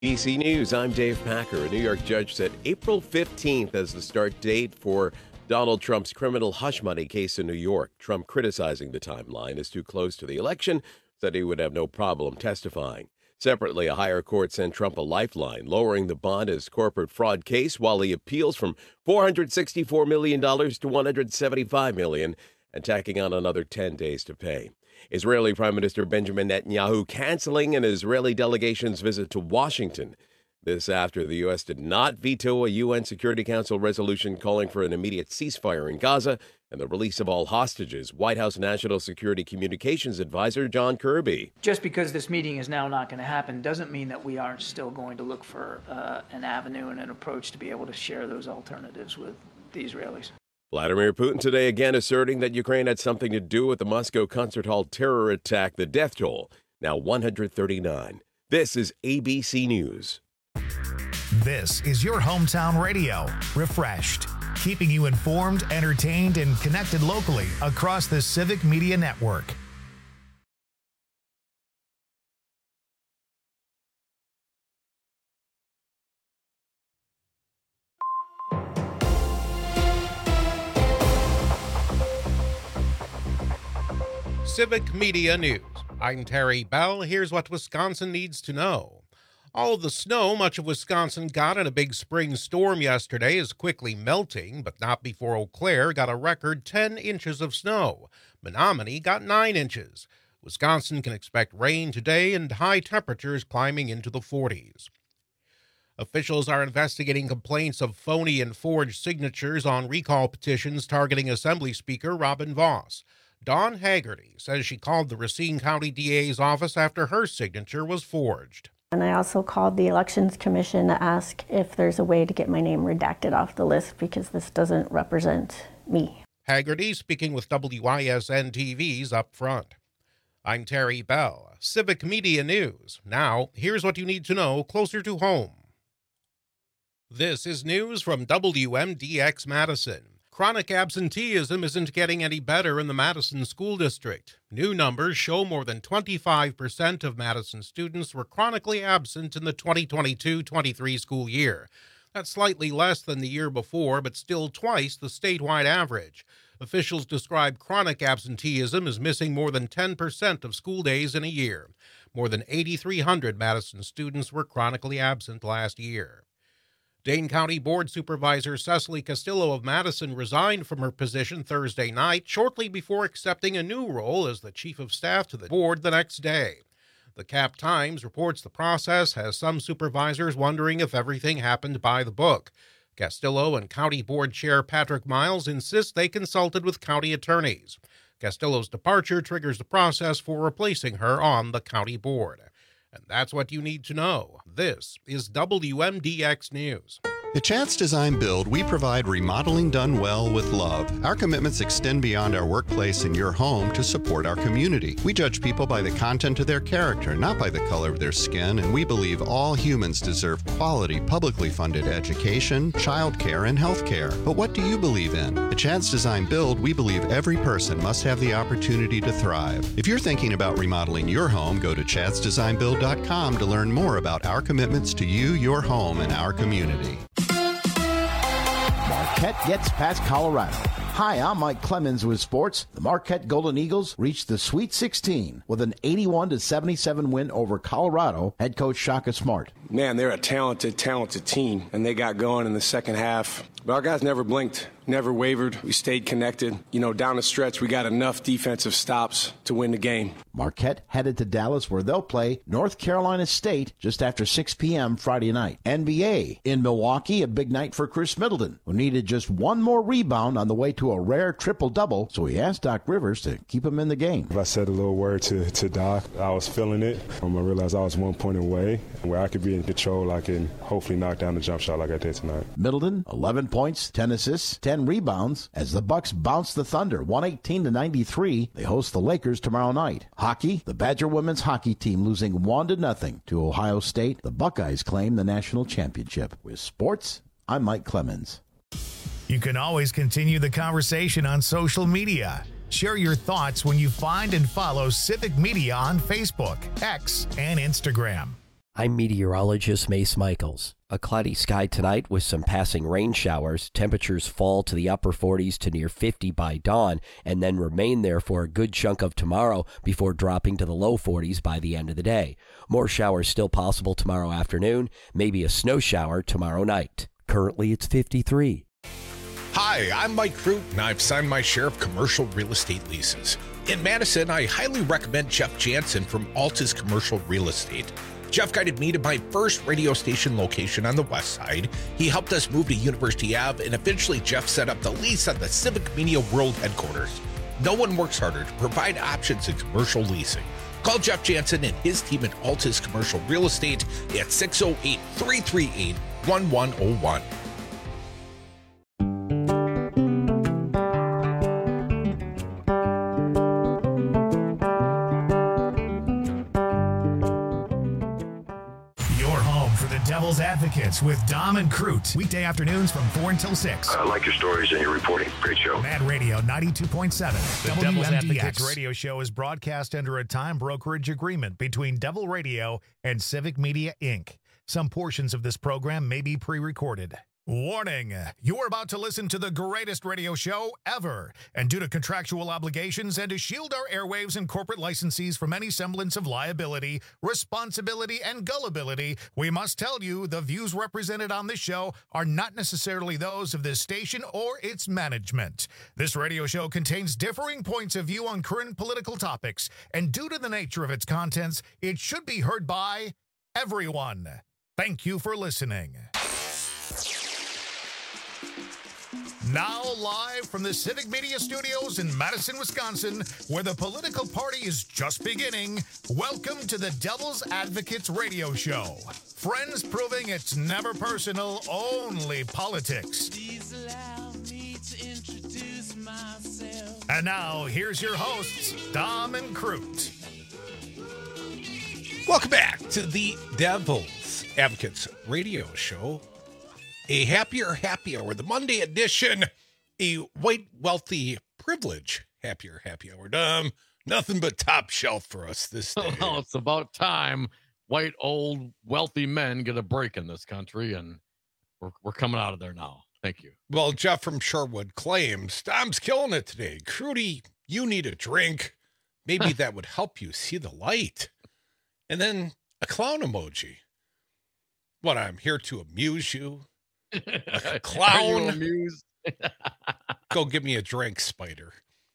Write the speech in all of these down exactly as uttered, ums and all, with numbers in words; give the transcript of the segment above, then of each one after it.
A B C News, I'm Dave Packer. A New York judge set April fifteenth as the start date for Donald Trump's criminal hush money case in New York. Trump criticizing the timeline as too close to the election, said he would have no problem testifying. Separately, a higher court sent Trump a lifeline, lowering the bond as corporate fraud case while he appeals from four hundred sixty-four million dollars to one hundred seventy-five million dollars and tacking on another ten days to pay. Israeli Prime Minister Benjamin Netanyahu canceling an Israeli delegation's visit to Washington. This after the U S did not veto a U N Security Council resolution calling for an immediate ceasefire in Gaza and the release of all hostages. White House National Security Communications Advisor John Kirby. Just because this meeting is now not going to happen doesn't mean that we aren't still going to look for uh, an avenue and an approach to be able to share those alternatives with the Israelis. Vladimir Putin today again asserting that Ukraine had something to do with the Moscow concert hall terror attack. The death toll, now one hundred thirty-nine. This is A B C News. This is your hometown radio, Refreshed, keeping you informed, entertained, and connected locally across the Civic Media Network. Civic Media News. I'm Terry Bell. Here's what Wisconsin needs to know. All of the snow much of Wisconsin got in a big spring storm yesterday is quickly melting, but not before Eau Claire got a record ten inches of snow. Menominee got nine inches. Wisconsin can expect rain today and high temperatures climbing into the forties. Officials are investigating complaints of phony and forged signatures on recall petitions targeting Assembly Speaker Robin Vos. Dawn Haggerty says she called the Racine County D A's office after her signature was forged. And I also called the Elections Commission to ask if there's a way to get my name redacted off the list because this doesn't represent me. Haggerty speaking with W I S N T V's Up Front. I'm Terry Bell, Civic Media News. Now, here's what you need to know closer to home. This is news from W M D X Madison. Chronic absenteeism isn't getting any better in the Madison School District. New numbers show more than twenty-five percent of Madison students were chronically absent in the twenty twenty-two twenty-three school year. That's slightly less than the year before, but still twice the statewide average. Officials describe chronic absenteeism as missing more than ten percent of school days in a year. More than eighty-three hundred Madison students were chronically absent last year. Dane County Board Supervisor Cecily Castillo of Madison resigned from her position Thursday night, shortly before accepting a new role as the Chief of Staff to the board the next day. The Cap Times reports the process has some supervisors wondering if everything happened by the book. Castillo and County Board Chair Patrick Miles insist they consulted with county attorneys. Castillo's departure triggers the process for replacing her on the county board. And that's what you need to know. This is W M D X News. At Chance Design Build, we provide remodeling done well with love. Our commitments extend beyond our workplace and your home to support our community. We judge people by the content of their character, not by the color of their skin, and we believe all humans deserve quality, publicly funded education, childcare, and health care. But what do you believe in? At Chance Design Build, we believe every person must have the opportunity to thrive. If you're thinking about remodeling your home, go to chance design build dot com to learn more about our commitments to you, your home, and our community. Marquette gets past Colorado. Hi, I'm Mike Clemens with sports. The Marquette Golden Eagles reached the Sweet sixteen with an eighty-one to seventy-seven win over Colorado. Head coach Shaka Smart. Man, they're a talented, talented team, and they got going in the second half. But our guys never blinked, never wavered. We stayed connected. You know, down the stretch, we got enough defensive stops to win the game. Marquette headed to Dallas where they'll play North Carolina State just after six p.m. Friday night. N B A in Milwaukee, a big night for Chris Middleton, who needed just one more rebound on the way to a rare triple-double, so he asked Doc Rivers to keep him in the game. If I said a little word to, to Doc, I was feeling it. Um, I realized I was one point away. Where I could be in control, I can hopefully knock down the jump shot like I did tonight. Middleton, eleven points, ten assists, ten rebounds. As the Bucks bounce the Thunder one eighteen to ninety-three, they host the Lakers tomorrow night. Hockey, the Badger women's hockey team losing one to nothing to Ohio State. The Buckeyes claim the national championship. With sports, I'm Mike Clemens. You can always continue the conversation on social media. Share your thoughts when you find and follow Civic Media on Facebook, X, and Instagram. I'm meteorologist Mace Michaels. A cloudy sky tonight with some passing rain showers. Temperatures fall to the upper forties to near fifty by dawn and then remain there for a good chunk of tomorrow before dropping to the low forties by the end of the day. More showers still possible tomorrow afternoon, maybe a snow shower tomorrow night. Currently it's fifty-three. Hi, I'm Mike Crute, and I've signed my share of commercial real estate leases. In Madison, I highly recommend Jeff Jansen from Altus Commercial Real Estate. Jeff guided me to my first radio station location on the west side. He helped us move to University Avenue, and eventually Jeff set up the lease on the Civic Media World headquarters. No one works harder to provide options in commercial leasing. Call Jeff Jansen and his team at Altus Commercial Real Estate at six oh eight, three three eight, one one oh one. Devil's Advocates with Dom and Crute. Weekday afternoons from four until six. I like your stories and your reporting. Great show. Mad Radio ninety-two point seven. The W M D X. Devil's Advocates radio show is broadcast under a time brokerage agreement between Devil Radio and Civic Media, Incorporated. Some portions of this program may be pre-recorded. Warning, you're about to listen to the greatest radio show ever. And due to contractual obligations and to shield our airwaves and corporate licensees from any semblance of liability, responsibility, and gullibility, we must tell you the views represented on this show are not necessarily those of this station or its management. This radio show contains differing points of view on current political topics, and due to the nature of its contents, it should be heard by everyone. Thank you for listening. Now live from the Civic Media Studios in Madison, Wisconsin, where the political party is just beginning, welcome to the Devil's Advocates radio show. Friends proving it's never personal, only politics. Please allow me to introduce myself. And now, here's your hosts, Dom and Crute. Welcome back to the Devil's Advocates radio show. A happier, happy hour, the Monday edition, a white, wealthy, privilege, happier, happy hour. Um, nothing but top shelf for us this day. Well, it's about time white, old, wealthy men get a break in this country, and we're we're coming out of there now. Thank you. Well, Jeff from Sherwood claims, Dom's killing it today. Crudy, you need a drink. Maybe that would help you see the light. And then a clown emoji. What, I'm here to amuse you? A clown. Go give me a drink, Spider.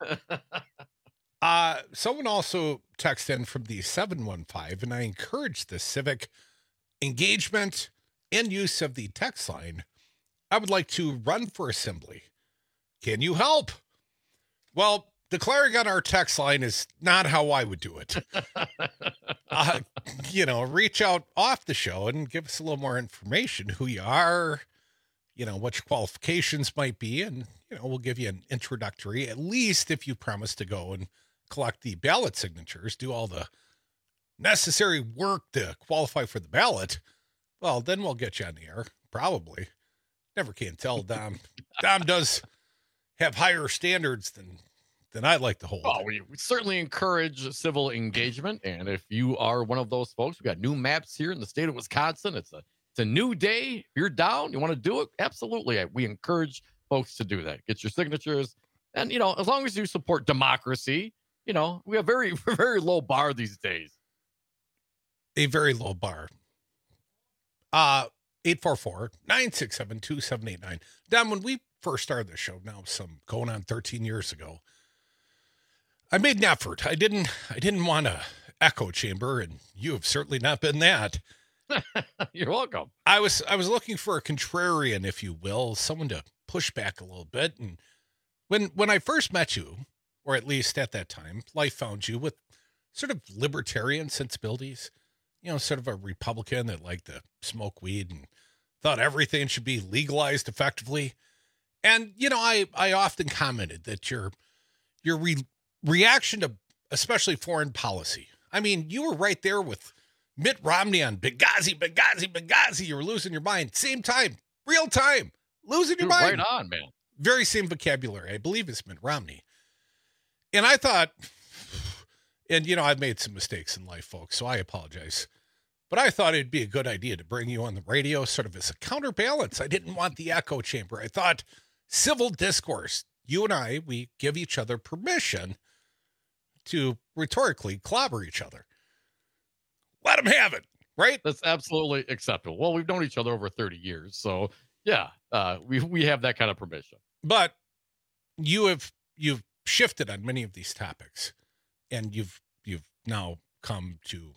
Uh, someone also texted in from the seven one five, and I encourage the civic engagement and use of the text line. I would like to run for assembly. Can you help? Well, declaring on our text line is not how I would do it. uh, you know, reach out off the show and give us a little more information, who you are, you know, what your qualifications might be, and, you know, we'll give you an introductory, at least if you promise to go and collect the ballot signatures, do all the necessary work to qualify for the ballot. Well, then we'll get you on the air, probably. Never can tell, Dom. Dom does have higher standards than than I'd like to hold. Well, we, we certainly encourage civil engagement, and if you are one of those folks, we got new maps here in the state of Wisconsin. It's a It's a new day. If you're down, you want to do it? Absolutely. We encourage folks to do that. Get your signatures. And, you know, as long as you support democracy, you know, we have very, very low bar these days. A very low bar. Uh, eight four four, nine six seven, two seven eight nine. Don, when we first started the show, now some going on thirteen years ago, I made an effort. I didn't, I didn't want a echo chamber, and you have certainly not been that. You're welcome. I was I was looking for a contrarian, if you will, someone to push back a little bit. And when when I first met you, or at least at that time, life found you with sort of libertarian sensibilities, you know, sort of a Republican that liked to smoke weed and thought everything should be legalized effectively. And, you know, I, I often commented that your your re- reaction to especially foreign policy, I mean, you were right there with Mitt Romney on Benghazi, Benghazi, Benghazi. You were losing your mind. Same time, real time, losing your You're mind. Right on, man. Very same vocabulary. I believe it's Mitt Romney. And I thought, and, you know, I've made some mistakes in life, folks, so I apologize. But I thought it'd be a good idea to bring you on the radio sort of as a counterbalance. I didn't want the echo chamber. I thought civil discourse. You and I, we give each other permission to rhetorically clobber each other. Let them have it, right? That's absolutely acceptable. Well, we've known each other over thirty years. So, yeah, uh, we we have that kind of permission. But you have you've shifted on many of these topics, and you've you've now come to,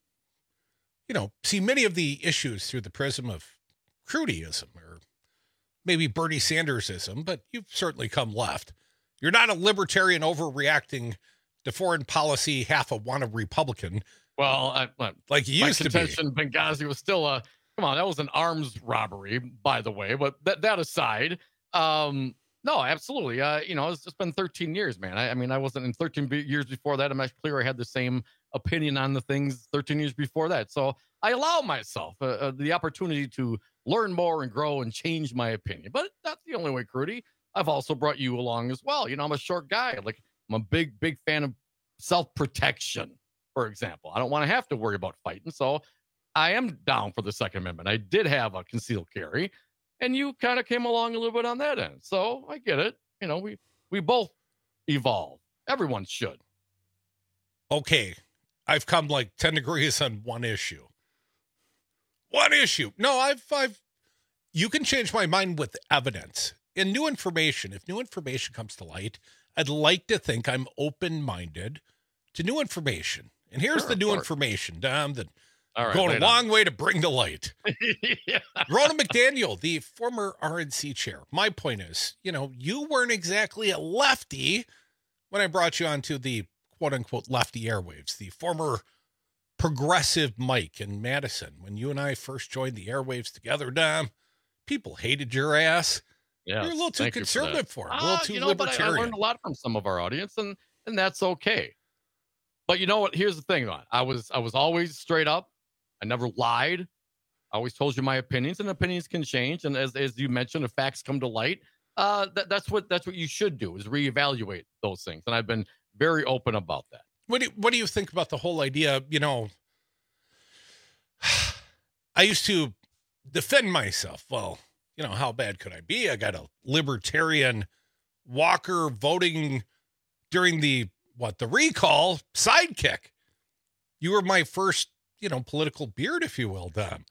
you know, see many of the issues through the prism of Crudyism or maybe Bernie Sandersism, but you've certainly come left. You're not a libertarian overreacting to foreign policy, half a wanted Republican. Well, I, I, like you used to be. Benghazi was still a, come on, that was an arms robbery, by the way. But that that aside, um, no, absolutely. Uh, you know, it's just been thirteen years, man. I, I mean, I wasn't in thirteen b- years before that. I'm not clear I had the same opinion on the things thirteen years before that. So I allow myself uh, uh, the opportunity to learn more and grow and change my opinion. But that's the only way, Crudy. I've also brought you along as well. You know, I'm a short guy. Like, I'm a big, big fan of self-protection, for example. I don't want to have to worry about fighting. So I am down for the Second Amendment. I did have a concealed carry, and you kind of came along a little bit on that end. So I get it. You know, we, we both evolve. Everyone should. Okay. I've come like ten degrees on one issue. One issue. No, I've, I've, you can change my mind with evidence and new information. If new information comes to light, I'd like to think I'm open-minded to new information. And here's Sure, the new of course. information, Dom, that All right, going lay a it on. long way to bring to light. Yeah. Ronna McDaniel, the former R N C chair. My point is, you know, you weren't exactly a lefty when I brought you onto the quote-unquote lefty airwaves, the former progressive Mike in Madison. When you and I first joined the airwaves together, Dom, people hated your ass. Yeah, You're a little too thank you for conservative that. for it, a Ah, little too you know, but I, I libertarian. learned a lot from some of our audience, and and that's okay. But you know what? Here's the thing, though. I was I was always straight up. I never lied. I always told you my opinions, and opinions can change. And as as you mentioned, if facts come to light, uh, that, that's what that's what you should do is reevaluate those things. And I've been very open about that. What do you, what do you think about the whole idea? You know, I used to defend myself. Well, you know, how bad could I be? I got a libertarian Walker voting during the, what, the recall sidekick. You were my first, you know, political beard, if you will, Dom.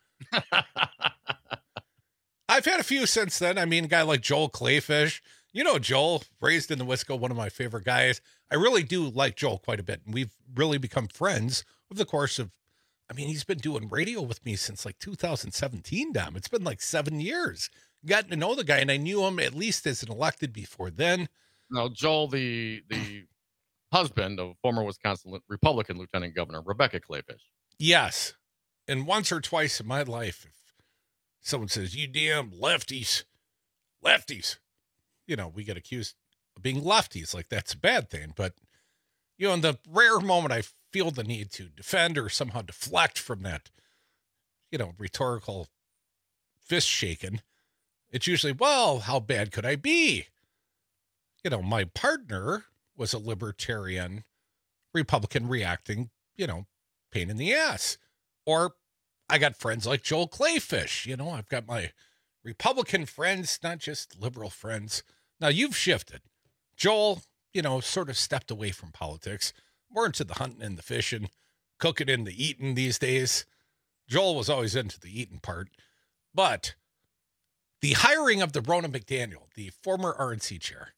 I've had a few since then. I mean, a guy like Joel Clayfish, you know, Joel, raised in the Wisco, one of my favorite guys. I really do like Joel quite a bit. And we've really become friends over the course of, I mean, he's been doing radio with me since like two thousand seventeen, Dom. It's been like seven years. Gotten to know the guy, and I knew him at least as an elected before then. No, Joel, the the husband of former Wisconsin Republican Lieutenant Governor Rebecca Clayfish. Yes. And once or twice in my life, if someone says, you damn lefties, lefties, you know, we get accused of being lefties. Like, that's a bad thing. But, you know, in the rare moment I feel the need to defend or somehow deflect from that, you know, rhetorical fist shaking, it's usually, well, how bad could I be? You know, my partner was a libertarian Republican reacting, you know, pain in the ass. Or I got friends like Joel Clayfish. You know, I've got my Republican friends, not just liberal friends. Now, you've shifted. Joel, you know, sort of stepped away from politics, more into the hunting and the fishing, cooking and the eating these days. Joel was always into the eating part. But the hiring of the Ronna McDaniel, the former R N C chair,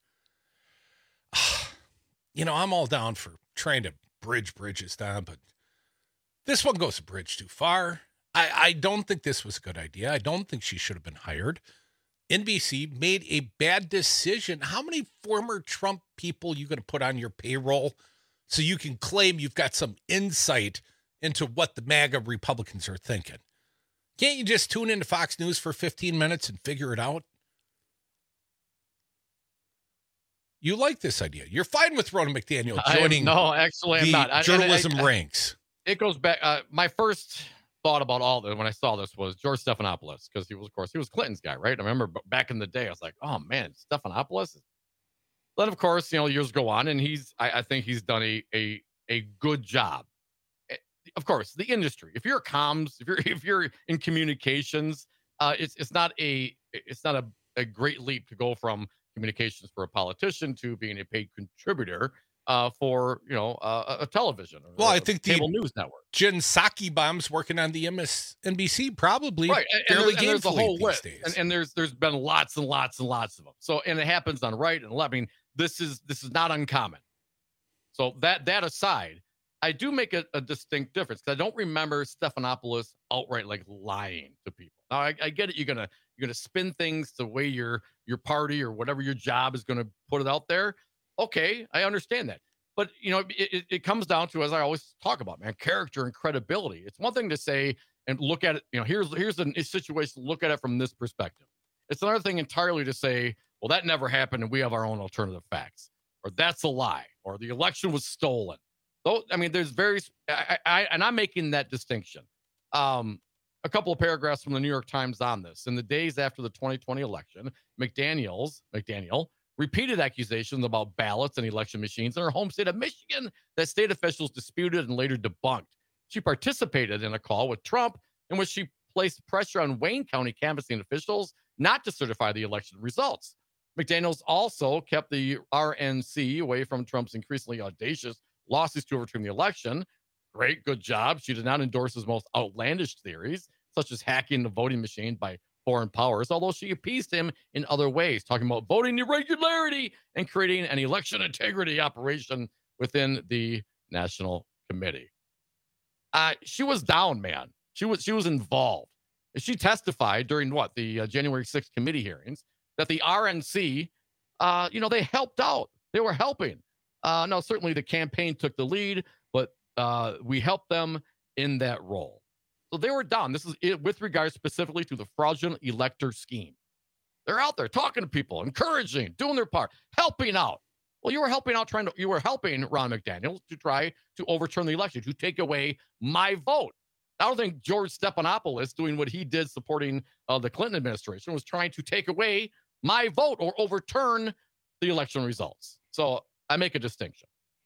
you know, I'm all down for trying to bridge bridges down, but this one goes a bridge too far. I, I don't think this was a good idea. I don't think she should have been hired. N B C made a bad decision. How many former Trump people are you going to put on your payroll so you can claim you've got some insight into what the MAGA Republicans are thinking? Can't you just tune into Fox News for fifteen minutes and figure it out? You like this idea. You're fine with Ronna McDaniel joining I am, no, actually, I'm the not. I- journalism I- I- ranks. It goes back. Uh, my first thought about all this when I saw this was George Stephanopoulos, because he was, of course, he was Clinton's guy, right? I remember b- back in the day, I was like, oh man, Stephanopoulos. Then, of course, you know, years go on, and he's, I, I think he's done a a a good job. of course, the industry. If you're comms, if you're if you're in communications, uh, it's it's not a it's not a, a great leap to go from communications for a politician to being a paid contributor uh, for you know uh, a television. Or well, a I think cable the news network. Jen Psaki bombs working on the M S N B C probably right, and, fairly and there's, and there's a whole these list, days. and, and there's there's been lots and lots and lots of them. So and it happens on right and left. I mean, this is this is not uncommon. So that that aside, I do make a, a distinct difference because I don't remember Stephanopoulos outright like lying to people. Now I, I get it. You're gonna you're gonna spin things the way your your party or whatever your job is gonna put it out there. Okay, I understand that. But you know, it, it, it comes down to, as I always talk about, man, character and credibility. It's one thing to say and look at it. You know, here's here's a, a situation. Look at it from this perspective. It's another thing entirely to say, well, that never happened, and we have our own alternative facts, or that's a lie, or the election was stolen. Though, I mean, there's very, I, I, and I'm making that distinction. Um, a couple of paragraphs from the New York Times on this. In the days after the twenty twenty election, McDaniels, McDaniel repeated accusations about ballots and election machines in her home state of Michigan that state officials disputed and later debunked. She participated in a call with Trump in which she placed pressure on Wayne County canvassing officials not to certify the election results. McDaniels also kept the R N C away from Trump's increasingly audacious lawsuits to overturn the election. Great, good job. She did not endorse his most outlandish theories, such as hacking the voting machine by foreign powers, although she appeased him in other ways, talking about voting irregularity and creating an election integrity operation within the National Committee. Uh, she was down, man. She was she was involved. She testified during what the uh, January sixth committee hearings that the R N C, uh, you know, they helped out. They were helping. Uh, now, certainly the campaign took the lead, but uh, we helped them in that role. So they were down. This is it with regards specifically to the fraudulent elector scheme. They're out there talking to people, encouraging, doing their part, helping out. Well, you were helping out, trying to, you were helping Ron McDaniel to try to overturn the election, to take away my vote. I don't think George Stephanopoulos, doing what he did supporting uh, the Clinton administration, was trying to take away my vote or overturn the election results. So I make a distinction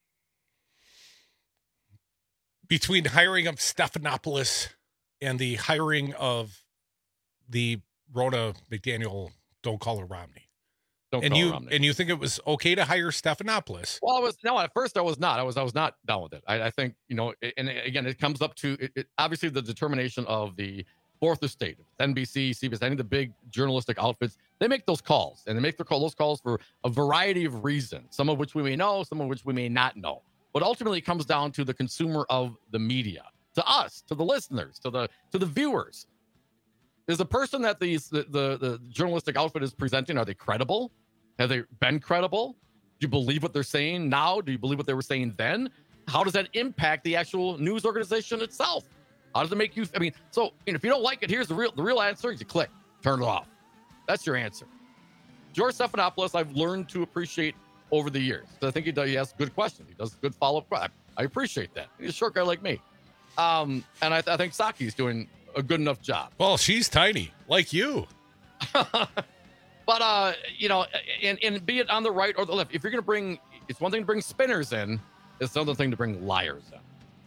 between hiring of Stephanopoulos and the hiring of the Rona McDaniel, don't call her Romney. Don't and call you her Romney. And you think it was okay to hire Stephanopoulos? Well, I was no. At first, I was not. I was. I was not down with it. I, I think you know. And again, it comes up to it, it, obviously the determination of the fourth estate, N B C, C B S, any of the big journalistic outfits. They make those calls, and they make their call, those calls for a variety of reasons. Some of which we may know, some of which we may not know. But ultimately, it comes down to the consumer of the media, to us, to the listeners, to the to the viewers. Is the person that these the, the the journalistic outfit is presenting, are they credible? Have they been credible? Do you believe what they're saying now? Do you believe what they were saying then? How does that impact the actual news organization itself? How does it make you? I mean, so you know, if you don't like it, here's the real the real answer: is you click, turn it off. That's your answer. George Stephanopoulos, I've learned to appreciate over the years. So I think he does. He asks good questions. He does good follow up. I appreciate that. He's a short guy like me, um, and I, I think Psaki's doing a good enough job. Well, she's tiny, like you. But, uh, you know, and, and be it on the right or the left, if you're going to bring, it's one thing to bring spinners in, it's another thing to bring liars in.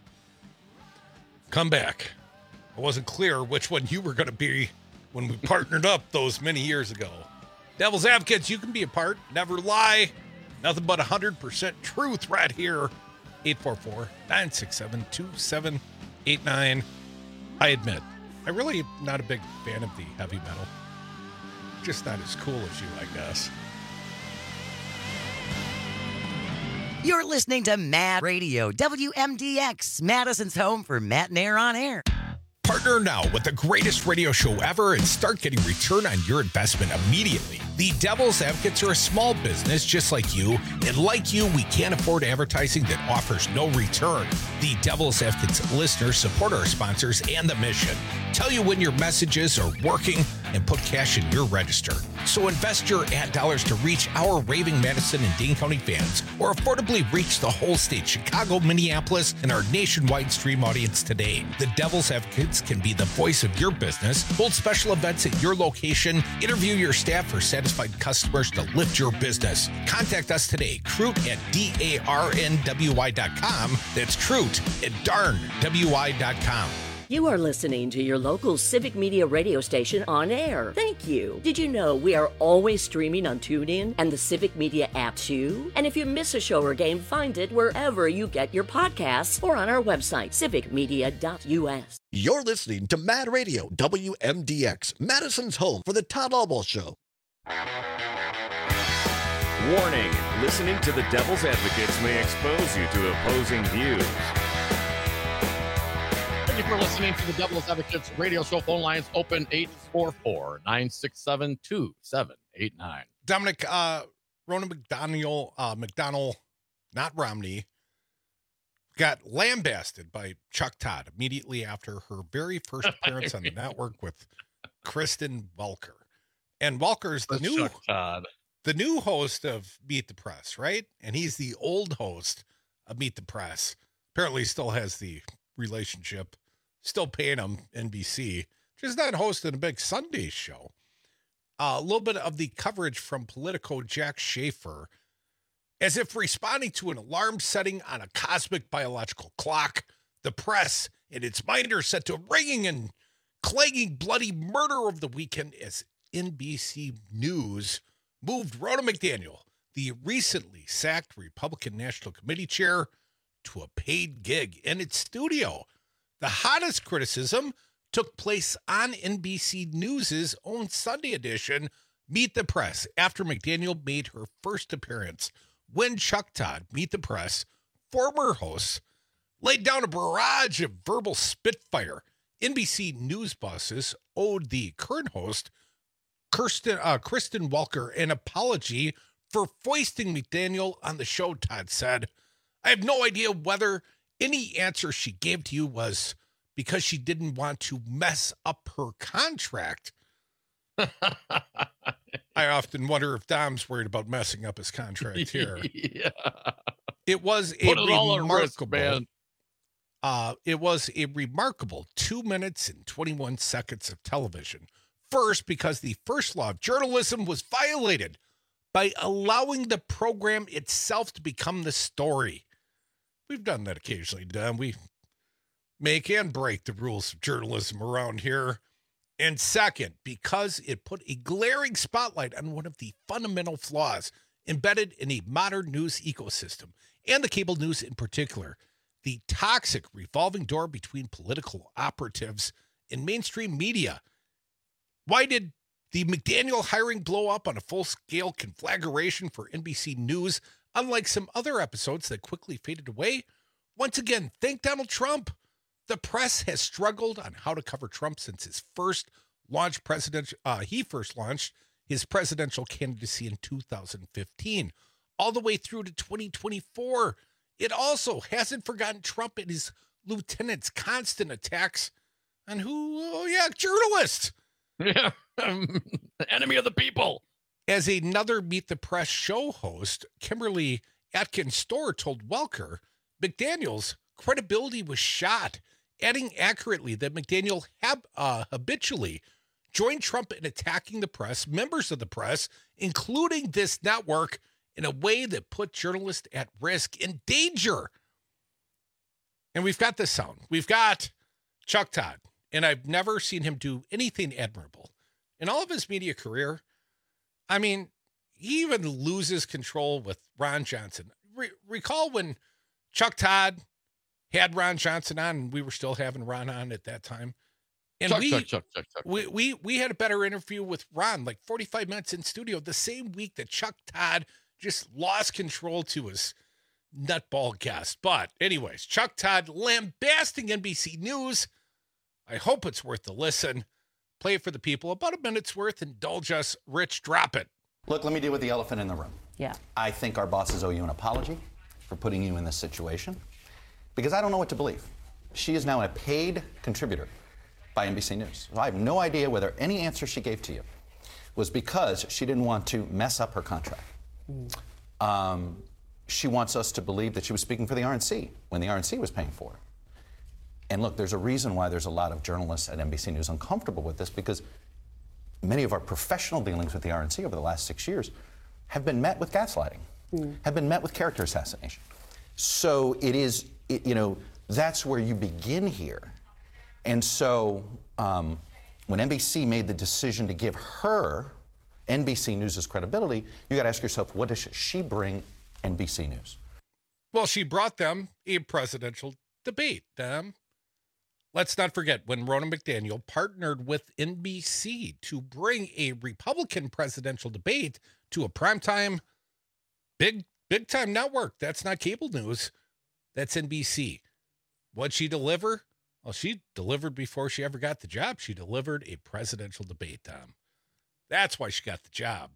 Come back. I wasn't clear which one you were going to be when we partnered up those many years ago. Devil's Advocates, you can be a part. Never lie. Nothing but one hundred percent truth right here. eight four four, nine six seven, two seven eight nine. I admit, I really am not a big fan of the heavy metal. Just not as cool as you, I guess. You're listening to Mad Radio, W M D X, Madison's home for Matt and Air on Air. Partner now with the greatest radio show ever and start getting return on your investment immediately. The Devil's Advocates are a small business just like you, and like you, we can't afford advertising that offers no return. The Devil's Advocates listeners support our sponsors and the mission. Tell you when your messages are working, and put cash in your register. So invest your ad dollars to reach our raving Madison and Dane County fans, or affordably reach the whole state, Chicago, Minneapolis, and our nationwide stream audience today. The Devil's Advocates can be the voice of your business, hold special events at your location, interview your staff for satisfied customers to lift your business. Contact us today, Crute at D A R N W Y dot com. That's Crute at darn W Y dot com. You are listening to your local Civic Media radio station on air. Thank you. Did you know we are always streaming on TuneIn and the Civic Media app too? And if you miss a show or game, find it wherever you get your podcasts or on our website, civic media dot U S. You're listening to Mad Radio, W M D X, Madison's home for the Todd Albaugh Show. Warning, listening to the Devil's Advocates may expose you to opposing views. Thank you for listening to the Devil's Advocates radio show. Phone lines open eight four four, nine six seven, two seven eight nine. Dominic, uh, Rona McDonald, uh, McDonald, not Romney, got lambasted by Chuck Todd immediately after her very first appearance on the network with Kristen Welker. And Welker's the That's new Chuck Todd. the new host of Meet the Press, right? And he's the old host of Meet the Press. Apparently still has the relationship, still paying him N B C, just not hosting a big Sunday show. Uh, a little bit of the coverage from Politico Jack Schaefer, as if responding to an alarm setting on a cosmic biological clock. The press and its mind are set to ringing and clanging bloody murder of the weekend as N B C News moved Rhoda McDaniel, the recently sacked Republican National Committee chair, to a paid gig in its studio. The hottest criticism took place on N B C News' own Sunday edition, Meet the Press, after McDaniel made her first appearance when Chuck Todd, Meet the Press, former hosts, laid down a barrage of verbal spitfire. N B C News bosses owed the current host, Kirsten, uh, Kristen Welker, an apology for foisting McDaniel on the show, Todd said. I have no idea whether any answer she gave to you was because she didn't want to mess up her contract. I often wonder if Dom's worried about messing up his contract here. Yeah. It was a Put it all at remarkable, risk, man. Uh, it was a remarkable two minutes and twenty-one seconds of television. First, because the first law of journalism was violated by allowing the program itself to become the story. We've done that occasionally, Dom. We make and break the rules of journalism around here. And second, because it put a glaring spotlight on one of the fundamental flaws embedded in a modern news ecosystem, and the cable news in particular, the toxic revolving door between political operatives and mainstream media. Why did the McDaniel hiring blow up on a full-scale conflagration for N B C News, unlike some other episodes that quickly faded away? Once again, thank Donald Trump. The press has struggled on how to cover Trump since his first launch presidential. Uh, he first launched his presidential candidacy in two thousand fifteen, all the way through to twenty twenty-four. It also hasn't forgotten Trump and his lieutenants' constant attacks on who? Oh yeah, journalists. Yeah, enemy of the people. As another Meet the Press show host, Kimberly Atkins-Storr told Welker, McDaniel's credibility was shot, adding accurately that McDaniel hab, uh, habitually joined Trump in attacking the press, members of the press, including this network, in a way that put journalists at risk and danger. And we've got this sound. We've got Chuck Todd, and I've never seen him do anything admirable. In all of his media career, I mean, he even loses control with Ron Johnson. Re- recall when Chuck Todd had Ron Johnson on, and we were still having Ron on at that time. And Chuck, we, Chuck, Chuck, Chuck, Chuck. we, we, we had a better interview with Ron, like forty-five minutes in studio, the same week that Chuck Todd just lost control to his nutball guest. But anyways, Chuck Todd lambasting N B C News. I hope it's worth the listen. Play it for the people. About a minute's worth. Indulge us. Rich, drop it. Look, let me deal with the elephant in the room. Yeah. I think our bosses owe you an apology for putting you in this situation, because I don't know what to believe. She is now a paid contributor by N B C News. So I have no idea whether any answer she gave to you was because she didn't want to mess up her contract. Mm. Um, she wants us to believe that she was speaking for the R N C when the R N C was paying for her. And look, there's a reason why there's a lot of journalists at N B C News uncomfortable with this, because many of our professional dealings with the R N C over the last six years have been met with gaslighting, mm. have been met with character assassination. So it is, it, you know, that's where you begin here. And so um, when N B C made the decision to give her N B C News' credibility, you got to ask yourself, what does she bring N B C News? Well, she brought them a presidential debate. Um, let's not forget when Ronna McDaniel partnered with N B C to bring a Republican presidential debate to a primetime, big, big time network. That's not cable news. That's N B C. What'd she deliver? Well, she delivered before she ever got the job. She delivered a presidential debate, Tom. That's why she got the job.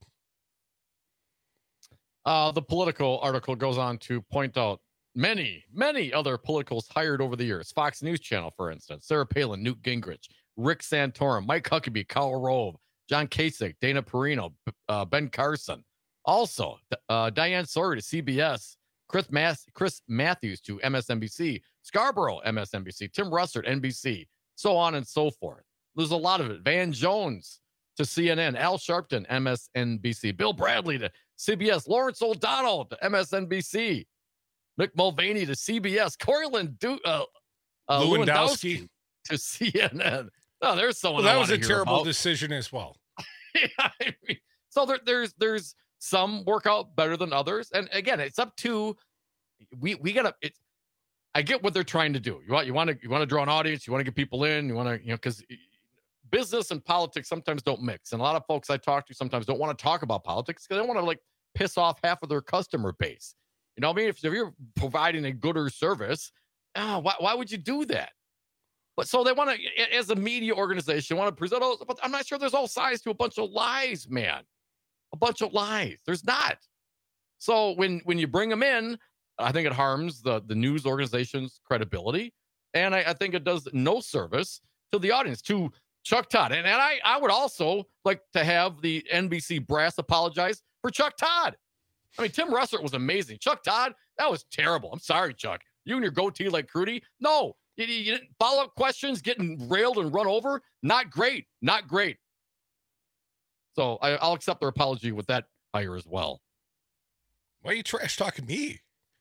Uh, the Politico article goes on to point out many, many other politicals hired over the years. Fox News Channel, for instance, Sarah Palin, Newt Gingrich, Rick Santorum, Mike Huckabee, Karl Rove, John Kasich, Dana Perino, uh, Ben Carson. Also, uh, Diane Sawyer to C B S, Chris, Mas- Chris Matthews to M S N B C, Scarborough, M S N B C, Tim Russert, N B C, so on and so forth. There's a lot of it. Van Jones to C N N, Al Sharpton, M S N B C, Bill Bradley to C B S, Lawrence O'Donnell to M S N B C, Mick Mulvaney to C B S, Corey Lindu- uh, uh, Lewandowski. Lewandowski to C N N. Oh, there's someone. Well, that I was a terrible about. decision as well. yeah, I mean, so there, there's there's some work out better than others, and again, it's up to we we gotta. It's I get what they're trying to do. You want you want to you want to draw an audience. You want to get people in. You want to you know because business and politics sometimes don't mix, and a lot of folks I talk to sometimes don't want to talk about politics because they want to like piss off half of their customer base. You know what I mean? If, if you're providing a gooder service, oh, why why would you do that? But so they want to, as a media organization, want to present, all, but I'm not sure there's all sides to a bunch of lies, man. A bunch of lies. There's not. So when when you bring them in, I think it harms the, the news organization's credibility. And I, I think it does no service to the audience, to Chuck Todd. And, and I, I would also like to have the N B C brass apologize for Chuck Todd. I mean, Tim Russert was amazing. Chuck Todd, that was terrible. I'm sorry, Chuck. You and your goatee like Crudy. No. You, you didn't follow up questions, getting railed and run over. Not great. Not great. So I, I'll accept their apology with that hire as well. Why are you trash talking me?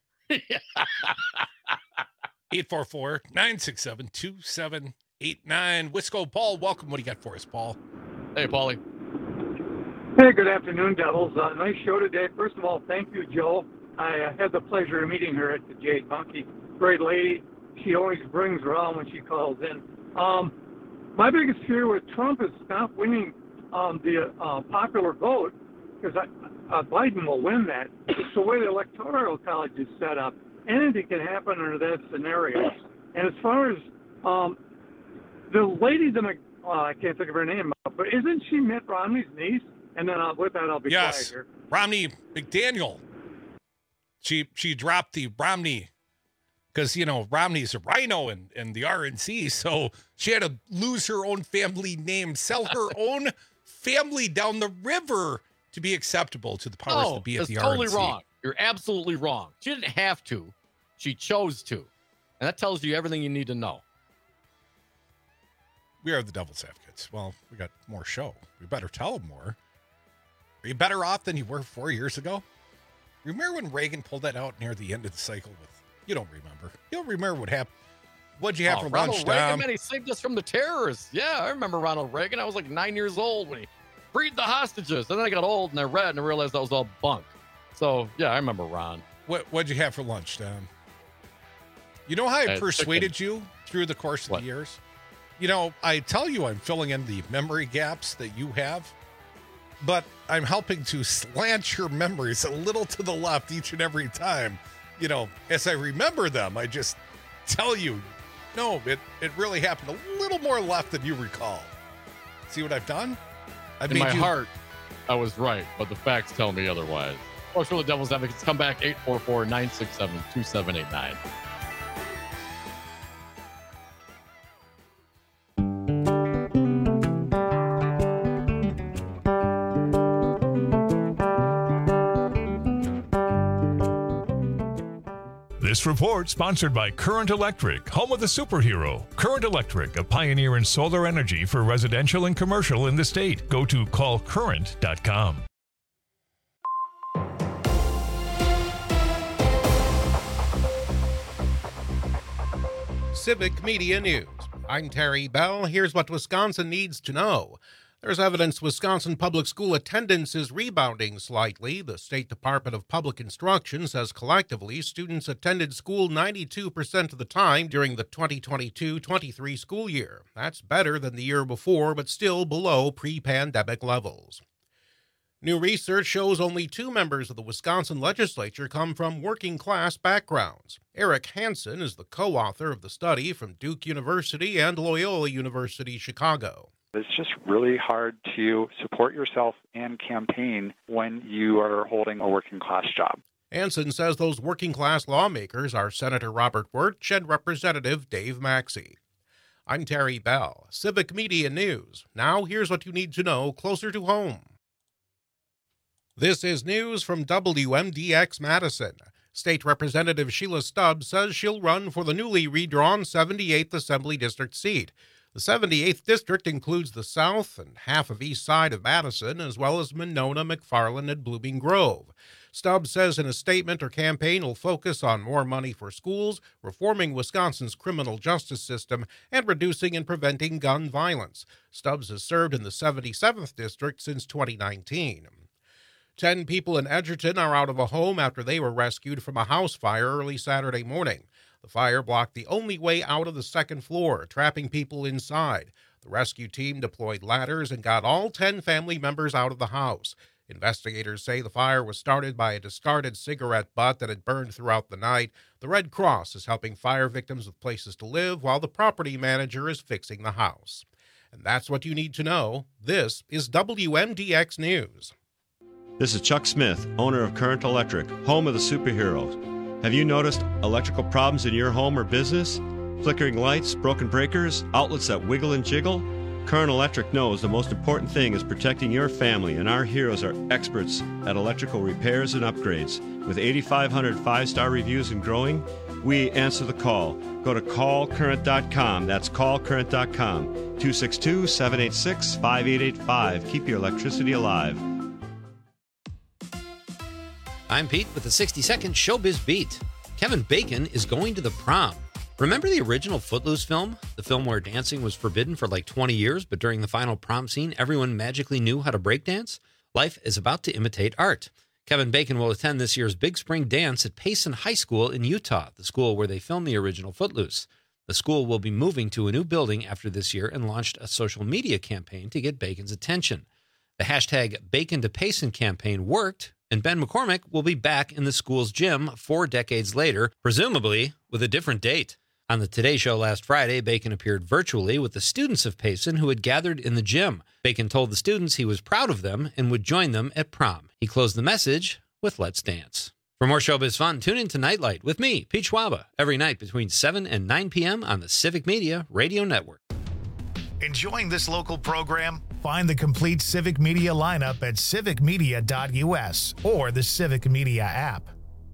eight four four, nine six seven, two seven eight nine. Wisco Paul, welcome. What do you got for us, Paul? Hey, Paulie. Hey, good afternoon, Devils. Uh, nice show today. First of all, thank you, Joe. I uh, had the pleasure of meeting her at the Jade Monkey. Great lady. She always brings around when she calls in. Um, my biggest fear with Trump is not winning um, the uh, popular vote, because uh, Biden will win that. It's the way the Electoral College is set up. Anything can happen under that scenario. And as far as um, the lady, the uh, I can't think of her name, but isn't she Mitt Romney's niece? And then I'll, with that, I'll be yes. quiet here. Romney McDaniel. She she dropped the Romney. Because, you know, Romney's a rhino in, in the R N C, so she had to lose her own family name, sell her own family down the river to be acceptable to the powers no, that be at the totally R N C. Wrong. You're absolutely wrong. She didn't have to. She chose to. And that tells you everything you need to know. We are the Devil's Advocates. Well, we got more show. We better tell them more. Are you better off than you were four years ago? Remember when Reagan pulled that out near the end of the cycle with You don't remember. You don't remember what happened. What'd you have oh, for Ronald lunch, Reagan, Tom? man, he saved us from the terrorists. Yeah, I remember Ronald Reagan. I was like nine years old when he freed the hostages. And then I got old and I read and I realized that was all bunk. So, yeah, I remember Ron. What, what'd you have for lunch, Tom? You know how I, I persuaded chicken. you through the course of what? the years? You know, I tell you I'm filling in the memory gaps that you have, but I'm helping to slant your memories a little to the left each and every time. You know, as I remember them, I just tell you, no, it, it really happened a little more left than you recall. See what I've done? I've In made my you... heart, I was right, but the facts tell me otherwise. Folks, for the Devil's Advocates, come back eight four four, nine six seven, two seven eight nine. This report sponsored by Current Electric, home of the superhero. Current Electric, a pioneer in solar energy for residential and commercial in the state. Go to call current dot com. Civic Media News. I'm Terry Bell. Here's what Wisconsin needs to know. There's evidence Wisconsin public school attendance is rebounding slightly. The State Department of Public Instruction says collectively students attended school ninety-two percent of the time during the twenty twenty-two twenty-three school year. That's better than the year before, but still below pre-pandemic levels. New research shows only two members of the Wisconsin legislature come from working-class backgrounds. Eric Hansen is the co-author of the study from Duke University and Loyola University Chicago. It's just really hard to support yourself and campaign when you are holding a working-class job. Hansen says those working-class lawmakers are Senator Robert Wirtsch and Representative Dave Maxey. I'm Terry Bell, Civic Media News. Now here's what you need to know closer to home. This is news from W M D X Madison. State Representative Sheila Stubbs says she'll run for the newly redrawn seventy-eighth Assembly District seat. The seventy-eighth District includes the south and half of east side of Madison, as well as Monona, McFarland, and Blooming Grove. Stubbs says in a statement her campaign will focus on more money for schools, reforming Wisconsin's criminal justice system, and reducing and preventing gun violence. Stubbs has served in the seventy-seventh District since twenty nineteen. Ten people in Edgerton are out of a home after they were rescued from a house fire early Saturday morning. The fire blocked the only way out of the second floor, trapping people inside. The rescue team deployed ladders and got all ten family members out of the house. Investigators say the fire was started by a discarded cigarette butt that had burned throughout the night. The Red Cross is helping fire victims with places to live, while the property manager is fixing the house. And that's what you need to know. This is W M D X News. This is Chuck Smith, owner of Current Electric, home of the superheroes. Have you noticed electrical problems in your home or business? Flickering lights, broken breakers, outlets that wiggle and jiggle? Current Electric knows the most important thing is protecting your family, and our heroes are experts at electrical repairs and upgrades. With eighty-five hundred five-star reviews and growing, we answer the call. Go to call current dot com. That's call current dot com. two six two, seven eight six, five eight eight five. Keep your electricity alive. I'm Pete with the sixty second Showbiz Beat. Kevin Bacon is going to the prom. Remember the original Footloose film? The film where dancing was forbidden for like twenty years, but during the final prom scene, everyone magically knew how to break dance? Life is about to imitate art. Kevin Bacon will attend this year's Big Spring Dance at Payson High School in Utah, the school where they filmed the original Footloose. The school will be moving to a new building after this year and launched a social media campaign to get Bacon's attention. The hashtag Bacon to Payson campaign worked, and Ben McCormick will be back in the school's gym four decades later, presumably with a different date. On the Today Show last Friday, Bacon appeared virtually with the students of Payson who had gathered in the gym. Bacon told the students he was proud of them and would join them at prom. He closed the message with Let's Dance. For more showbiz fun, tune in to Nightlight with me, Pete Schwaba, every night between seven and nine p.m. on the Civic Media Radio Network. Enjoying this local program? Find the complete Civic Media lineup at civic media dot u s or the Civic Media app.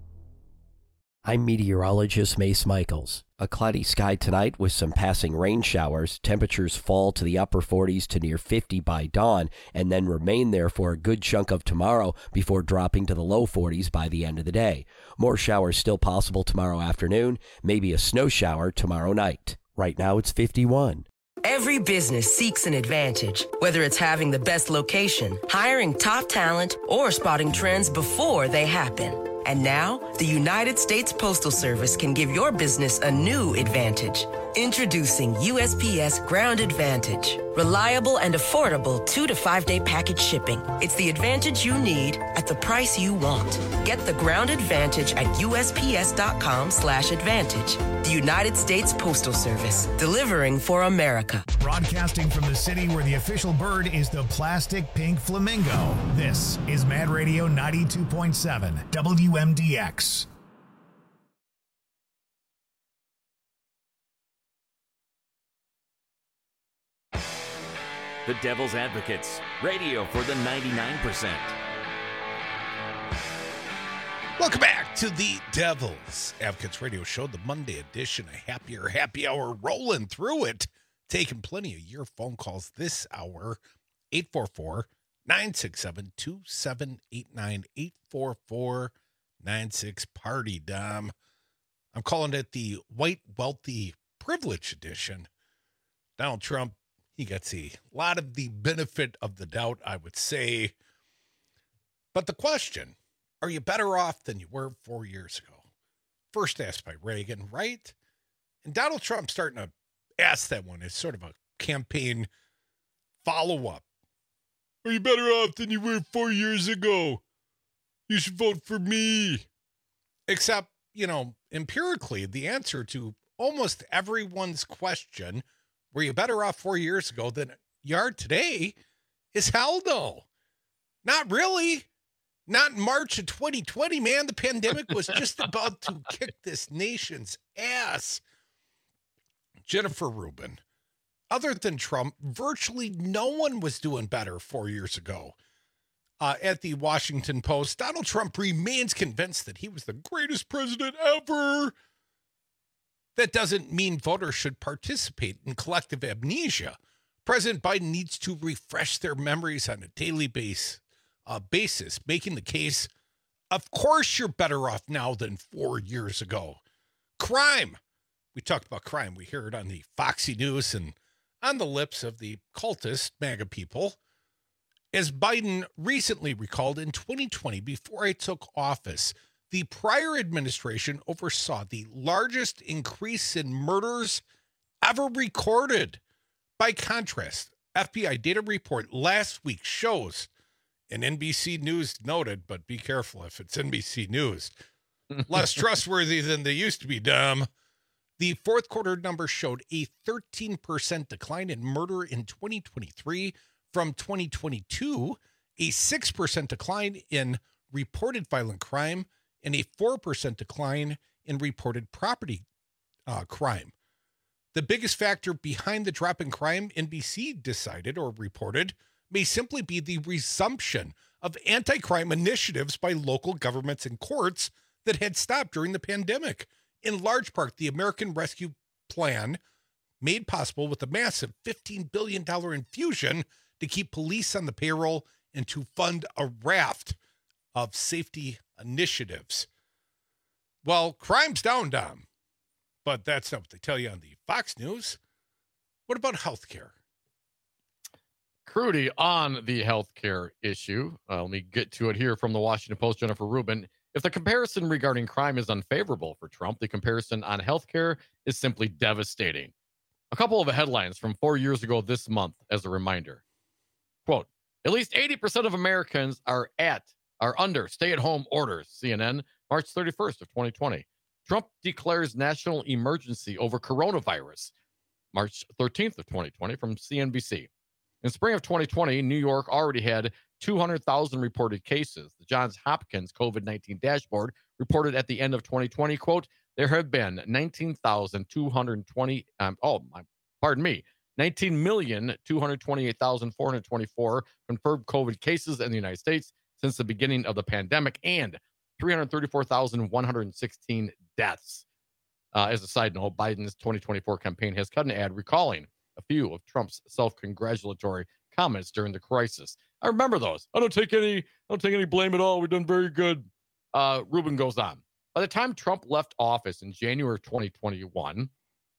I'm meteorologist Mace Michaels. A cloudy sky tonight with some passing rain showers. Temperatures fall to the upper forties to near fifty by dawn and then remain there for a good chunk of tomorrow before dropping to the low forties by the end of the day. More showers still possible tomorrow afternoon, maybe a snow shower tomorrow night. Right now it's fifty-one. Every business seeks an advantage, whether it's having the best location, hiring top talent, or spotting trends before they happen. And now, the United States Postal Service can give your business a new advantage. Introducing U S P S Ground Advantage. Reliable and affordable two to five day package shipping. It's the advantage you need at the price you want. Get the Ground Advantage at U S P S dot com slash advantage. The United States Postal Service, delivering for America. Broadcasting from the city where the official bird is the plastic pink flamingo. This is Mad Radio ninety-two point seven W M D X. The Devil's Advocates, radio for the ninety-nine percent. Welcome back to the Devil's Advocates Radio Show, the Monday edition, a happier happy hour rolling through it, taking plenty of your phone calls this hour. eight four four, nine six seven, two seven eight nine, eight four four, nine six party Dom. I'm calling it the white wealthy privilege edition. Donald Trump, he gets a lot of the benefit of the doubt, I would say. But the question, are you better off than you were four years ago? First asked by Reagan, right? And Donald Trump starting to ask that one as sort of a campaign follow-up. Are you better off than you were four years ago? You should vote for me. Except, you know, empirically, the answer to almost everyone's question, were you better off four years ago than you are today, is hell no. Not really. Not in March of twenty twenty, man. The pandemic was just about to kick this nation's ass. Jennifer Rubin, other than Trump, virtually no one was doing better four years ago. Uh, at the Washington Post, Donald Trump remains convinced that he was the greatest president ever. That doesn't mean voters should participate in collective amnesia. President Biden needs to refresh their memories on a daily base, uh, basis, making the case, of course you're better off now than four years ago. Crime. We talked about crime. We hear it on the Foxy News and on the lips of the cultist MAGA people. As Biden recently recalled, in twenty twenty, before I took office, the prior administration oversaw the largest increase in murders ever recorded. By contrast, F B I data report last week shows, and N B C News noted, but be careful if it's N B C News, less trustworthy than they used to be, dumb. The fourth quarter number showed a thirteen percent decline in murder in twenty twenty-three from twenty twenty-two, a six percent decline in reported violent crime, and a four percent decline in reported property uh, crime. The biggest factor behind the drop in crime, N B C decided or reported, may simply be the resumption of anti-crime initiatives by local governments and courts that had stopped during the pandemic. In large part, the American Rescue Plan, made possible with a massive fifteen billion dollars infusion to keep police on the payroll and to fund a raft of safety initiatives. Well, crime's down, Dom. But that's not what they tell you on the Fox News. What about healthcare? Crudy on the healthcare issue. Uh, let me get to it here from the Washington Post, Jennifer Rubin. If the comparison regarding crime is unfavorable for Trump, the comparison on healthcare is simply devastating. A couple of headlines from four years ago this month as a reminder. Quote, at least eighty percent of Americans are at, are under stay-at-home orders, C N N, March thirty-first of twenty twenty. Trump declares national emergency over coronavirus, March thirteenth of twenty twenty from C N B C. In spring of twenty twenty, New York already had two hundred thousand reported cases. The Johns Hopkins COVID nineteen dashboard reported at the end of twenty twenty, quote, there have been nineteen thousand two hundred twenty, um, oh, my, pardon me, nineteen million two hundred twenty-eight thousand four hundred twenty-four confirmed COVID cases in the United States since the beginning of the pandemic and three hundred thirty-four thousand one hundred sixteen deaths. Uh, as a side note, Biden's twenty twenty-four campaign has cut an ad recalling a few of Trump's self-congratulatory comments during the crisis. I remember those. I don't take any, I don't take any blame at all. We've done very good. Uh, Rubin goes on. By the time Trump left office in January of twenty twenty-one,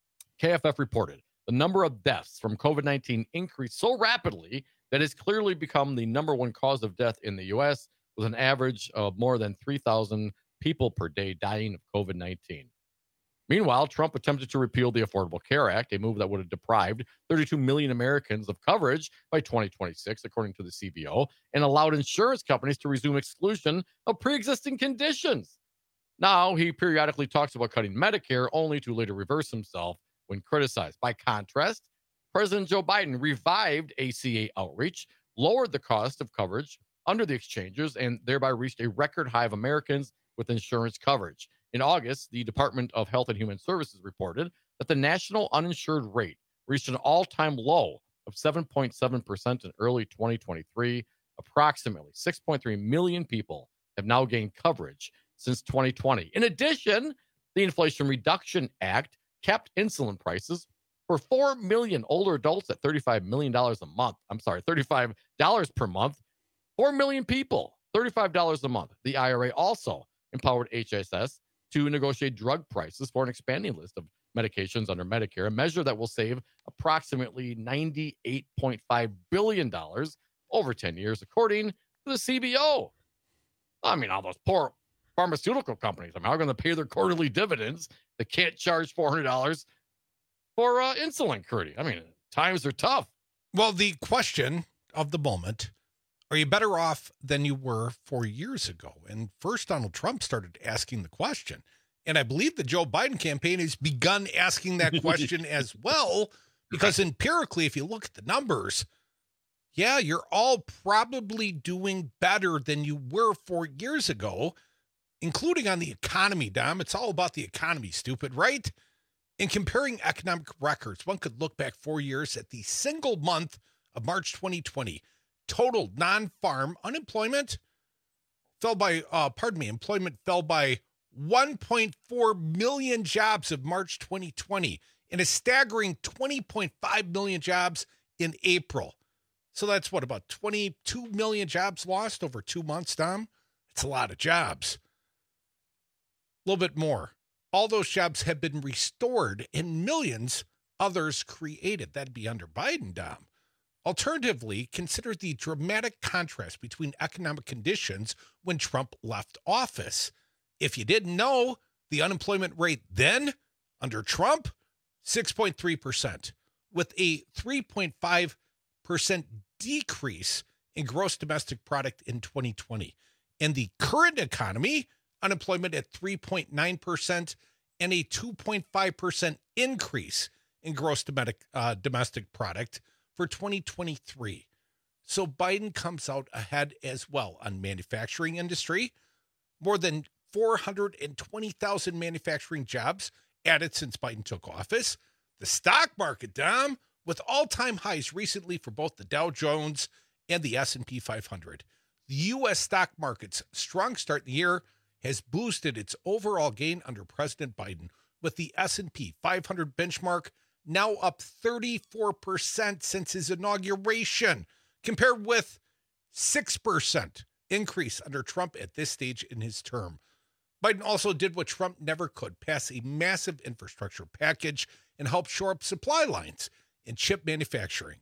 K F F reported the number of deaths from COVID nineteen increased so rapidly that it's clearly become the number one cause of death in the U S, with an average of more than three thousand people per day dying of COVID nineteen. Meanwhile, Trump attempted to repeal the Affordable Care Act, a move that would have deprived thirty-two million Americans of coverage by twenty twenty-six, according to the C B O, and allowed insurance companies to resume exclusion of pre-existing conditions. Now, he periodically talks about cutting Medicare, only to later reverse himself when criticized. By contrast, President Joe Biden revived A C A outreach, lowered the cost of coverage under the exchanges, and thereby reached a record high of Americans with insurance coverage. In August, the Department of Health and Human Services reported that the national uninsured rate reached an all-time low of seven point seven percent in early twenty twenty-three. Approximately six point three million people have now gained coverage since twenty twenty. In addition, the Inflation Reduction Act kept insulin prices for four million older adults at thirty-five million dollars a month. I'm sorry, thirty-five dollars per month. four million people, thirty-five dollars a month. The I R A also empowered H S S to negotiate drug prices for an expanding list of medications under Medicare, a measure that will save approximately ninety-eight point five billion dollars over ten years, according to the C B O. I mean, all those poor pharmaceutical companies, I mean, how are going to pay their quarterly dividends? They can't charge four hundred dollars for uh, insulin, Curdy. I mean, times are tough. Well, the question of the moment, are you better off than you were four years ago? And first, Donald Trump started asking the question. And I believe the Joe Biden campaign has begun asking that question as well, because empirically, if you look at the numbers, yeah, you're all probably doing better than you were four years ago, including on the economy, Dom. It's all about the economy, stupid, right? In comparing economic records, one could look back four years at the single month of March twenty twenty. Total non-farm unemployment fell by, uh, pardon me, employment fell by one point four million jobs of March twenty twenty and a staggering twenty point five million jobs in April. So that's what, about twenty-two million jobs lost over two months, Dom? It's a lot of jobs. A little bit more. All those jobs have been restored and millions others created. That'd be under Biden, Dom. Alternatively, consider the dramatic contrast between economic conditions when Trump left office. If you didn't know, the unemployment rate then, under Trump, six point three percent, with a three point five percent decrease in gross domestic product in twenty twenty. And the current economy, unemployment at three point nine percent and a two point five percent increase in gross domestic, uh, domestic product for twenty twenty-three. So Biden comes out ahead as well on manufacturing industry. More than four hundred twenty thousand manufacturing jobs added since Biden took office. The stock market, Dom, with all-time highs recently for both the Dow Jones and the S and P five hundred. The U S stock market's strong start in the year has boosted its overall gain under President Biden, with the S and P five hundred benchmark now up thirty-four percent since his inauguration, compared with six percent increase under Trump at this stage in his term. Biden also did what Trump never could, pass a massive infrastructure package and help shore up supply lines in chip manufacturing.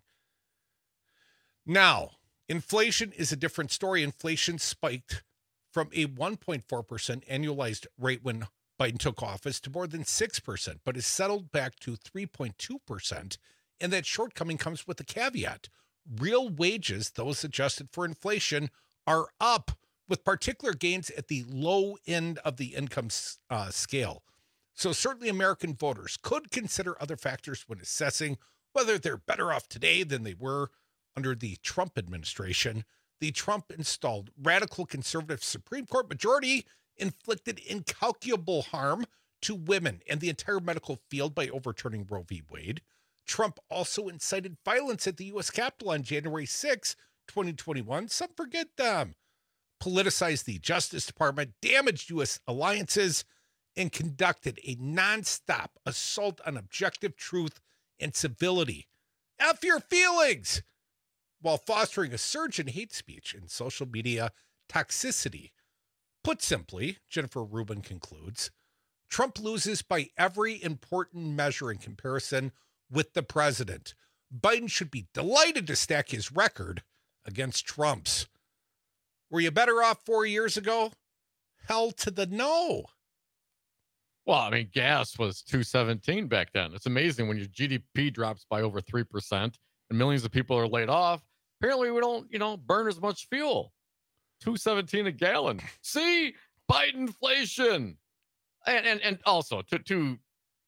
Now, inflation is a different story. Inflation spiked from a one point four percent annualized rate when Biden took office to more than six percent, but has settled back to three point two percent. And that shortcoming comes with a caveat. Real wages, those adjusted for inflation, are up, with particular gains at the low end of the income uh, scale. So certainly American voters could consider other factors when assessing whether they're better off today than they were under the Trump administration. The Trump-installed radical conservative Supreme Court majority inflicted incalculable harm to women and the entire medical field by overturning Roe v. Wade. Trump also incited violence at the U S Capitol on January sixth, twenty twenty-one. Some forget them. Politicized the Justice Department, damaged U S alliances, and conducted a nonstop assault on objective truth and civility. F your feelings! While fostering a surge in hate speech and social media toxicity. Put simply, Jennifer Rubin concludes, Trump loses by every important measure in comparison with the president. Biden should be delighted to stack his record against Trump's. Were you better off four years ago? Hell to the no. Well, I mean, gas was two seventeen back then. It's amazing when your G D P drops by over three percent and millions of people are laid off. Apparently, we don't, you know, burn as much fuel. two seventeen a gallon. See, Biden inflation. And and, and also to to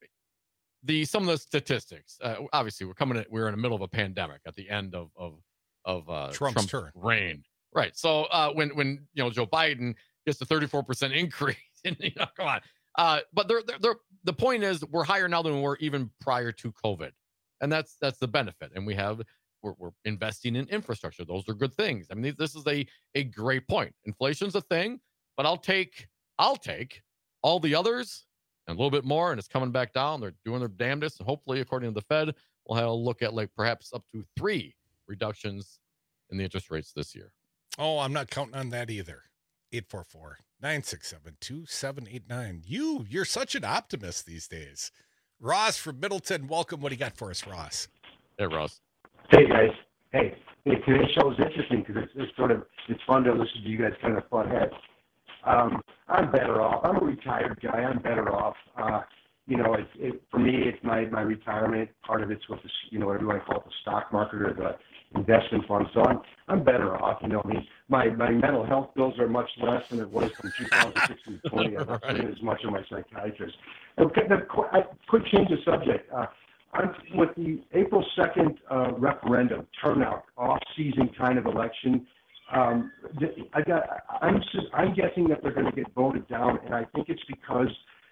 the some of the statistics. Uh, obviously, we're coming. At, we're in the middle of a pandemic at the end of of of uh, Trump's, Trump's turn. reign. Right. So uh, when when you know Joe Biden gets a thirty-four percent increase, and, you know, come on. Uh, but they're, they're, they're, the point is we're higher now than we were even prior to COVID, and that's that's the benefit. And we have we're, we're investing in infrastructure. Those are good things. I mean, this is a a great point. Inflation's a thing, but I'll take I'll take. All the others, and a little bit more, and it's coming back down. They're doing their damnedest, and hopefully, according to the Fed, we'll have a look at like perhaps up to three reductions in the interest rates this year. Oh, I'm not counting on that either. eight four four, nine six seven, two seven eight nine. You, you're such an optimist these days. Ross from Middleton, welcome. What do you got for us, Ross? Hey, Ross. Hey, guys. Hey, hey today's show is interesting because it's, it's sort of, it's fun to listen to you guys kind of butt heads. Um, I'm better off. I'm a retired guy. I'm better off. Uh, you know, it, it, for me, it's my, my retirement. Part of it's with the, you know, what everyone calls the stock market or the investment fund. So I'm I'm better off. You know, I mean, my, my mental health bills are much less than it was from two thousand six to twenty. I'm not paying as much on my psychiatrist. Okay, the, I, quick change of subject. Uh, I'm, with the April second uh, referendum turnout, off-season kind of election. Um, I got. I'm. I'm guessing that they're going to get voted down, and I think it's because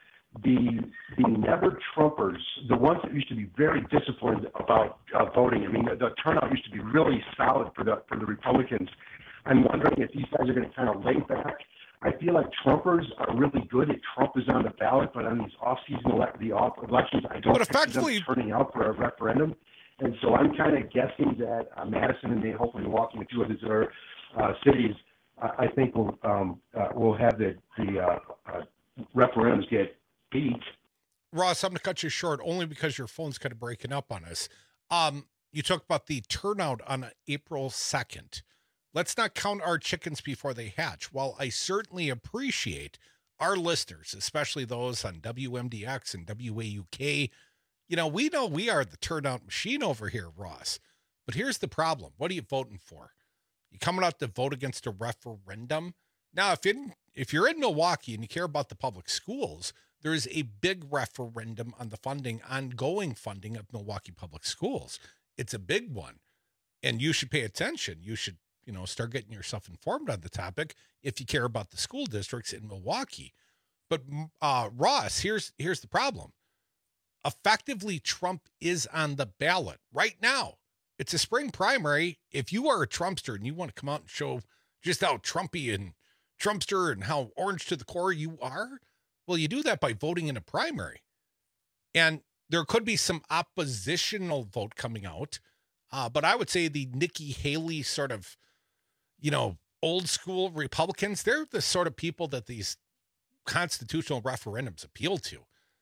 the the never Trumpers, the ones that used to be very disciplined about uh, voting. I mean, the, the turnout used to be really solid for the for the Republicans. I'm wondering if these guys are going to kind of lay back. I feel like Trumpers are really good if Trump is on the ballot, but on these off-season ele- the off elections, I don't but effectively them turning out for a referendum. And so I'm kind of guessing that uh, Madison and they hopefully Milwaukee and two others are. Uh, cities, uh, I think will um, uh, will have the the uh, uh, referendums get beat. Ross, I'm going to cut you short only because your phone's kind of breaking up on us. Um, you talked about the turnout on April second. Let's not count our chickens before they hatch. While I certainly appreciate our listeners, especially those on W M D X and W A U K, you know, we know we are the turnout machine over here, Ross. But here's the problem. What are you voting for? You coming out to vote against a referendum? Now, if, in, if you're in Milwaukee and you care about the public schools, there is a big referendum on the funding, ongoing funding of Milwaukee public schools. It's a big one, and you should pay attention. You should, you know, start getting yourself informed on the topic if you care about the school districts in Milwaukee. But uh, Ross, here's here's the problem. Effectively, Trump is on the ballot right now. It's a spring primary. If you are a Trumpster and you want to come out and show just how Trumpy and Trumpster and how orange to the core you are, well, you do that by voting in a primary. And there could be some oppositional vote coming out. Uh, but I would say the Nikki Haley sort of, you know, old school Republicans, they're the sort of people that these constitutional referendums appeal to.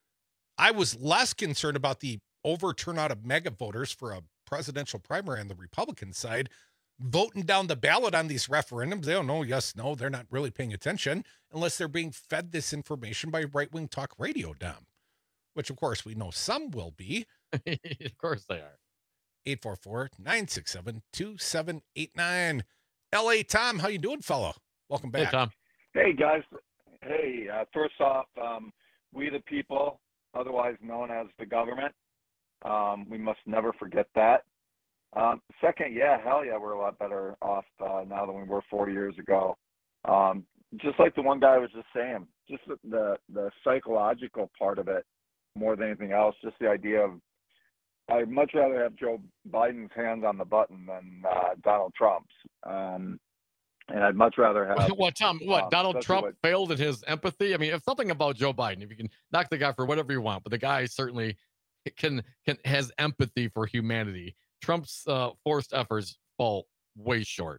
I was less concerned about the over turnout of mega voters for a presidential primary on the Republican side, voting down the ballot on these referendums. They don't know, yes, no, they're not really paying attention unless they're being fed this information by right-wing talk radio, Dom, which, of course, we know some will be. Of course they are. eight four four, nine six seven, two seven eight nine. L A Tom, how you doing, fellow? Welcome back. Hey, Tom. Hey, guys. Hey, uh, first off, um, we the people, otherwise known as the government, Um, we must never forget that. Um, second, yeah, hell yeah, we're a lot better off uh, now than we were four years ago. Um, just like the one guy was just saying, just the, the the psychological part of it more than anything else, just the idea of I'd much rather have Joe Biden's hands on the button than uh, Donald Trump's. Um, and I'd much rather have... What, Tom, what, um, Donald Trump what, failed in his empathy? I mean, if something about Joe Biden, if you can knock the guy for whatever you want, but the guy certainly... Can can has empathy for humanity. Trump's uh, forced efforts fall way short.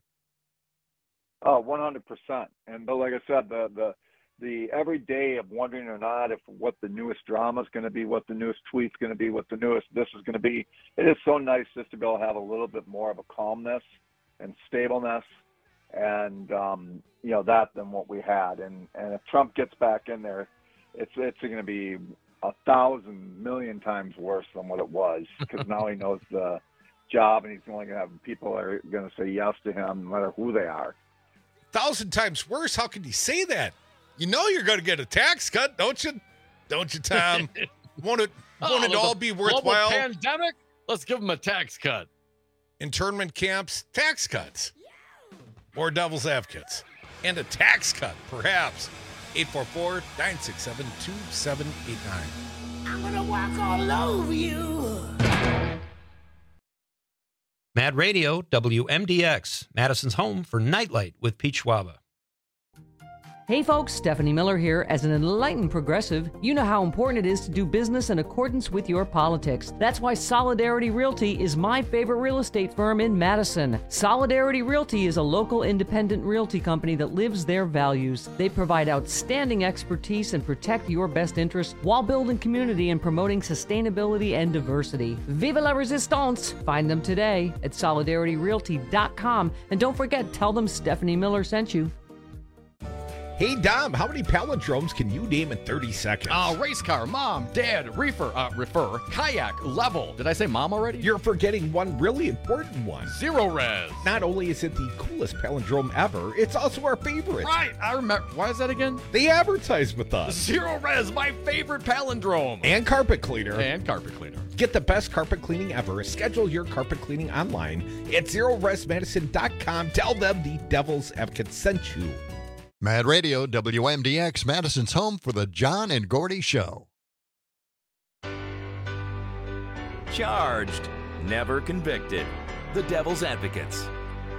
Oh, one hundred percent. And but like I said, the the the every day of wondering or not if what the newest drama is going to be, what the newest tweet's going to be, what the newest this is going to be. It is so nice just to be able to have a little bit more of a calmness and stableness, and um, you know that than what we had. And and if Trump gets back in there, it's it's going to be a thousand million times worse than what it was, because now he knows the job and he's only going to have people that are going to say yes to him no matter who they are. Thousand times worse? How can you say that? You know you're going to get a tax cut, don't you? Don't you, Tom? won't it, won't oh, it all be worthwhile? Pandemic? Let's give him a tax cut. Internment camps, tax cuts. More devil's advocates. And a tax cut, perhaps. eight four four, nine six seven, two seven eight nine. I'm going to walk all over you. Mad Radio, W M D X, Madison's home for Nightlight with Pete Schwaba. Hey folks, Stephanie Miller here. As an enlightened progressive, you know how important it is to do business in accordance with your politics. That's why Solidarity Realty is my favorite real estate firm in Madison. Solidarity Realty is a local independent realty company that lives their values. They provide outstanding expertise and protect your best interests while building community and promoting sustainability and diversity. Vive la resistance! Find them today at solidarity realty dot com. And don't forget, tell them Stephanie Miller sent you. Hey, Dom, how many palindromes can you name in thirty seconds? Uh, race car, mom, dad, reefer, uh, refer, kayak, level. Did I say mom already? You're forgetting one really important one. Zero res. Not only is it the coolest palindrome ever, it's also our favorite. Right, I remember. Why is that again? They advertise with us. Zero res, my favorite palindrome. And carpet cleaner. And carpet cleaner. Get the best carpet cleaning ever. Schedule your carpet cleaning online at zero res madison dot com. Tell them the Devil's Advocate sent you. Mad Radio, W M D X, Madison's home for the John and Gordy Show. Charged, never convicted. The Devil's Advocates.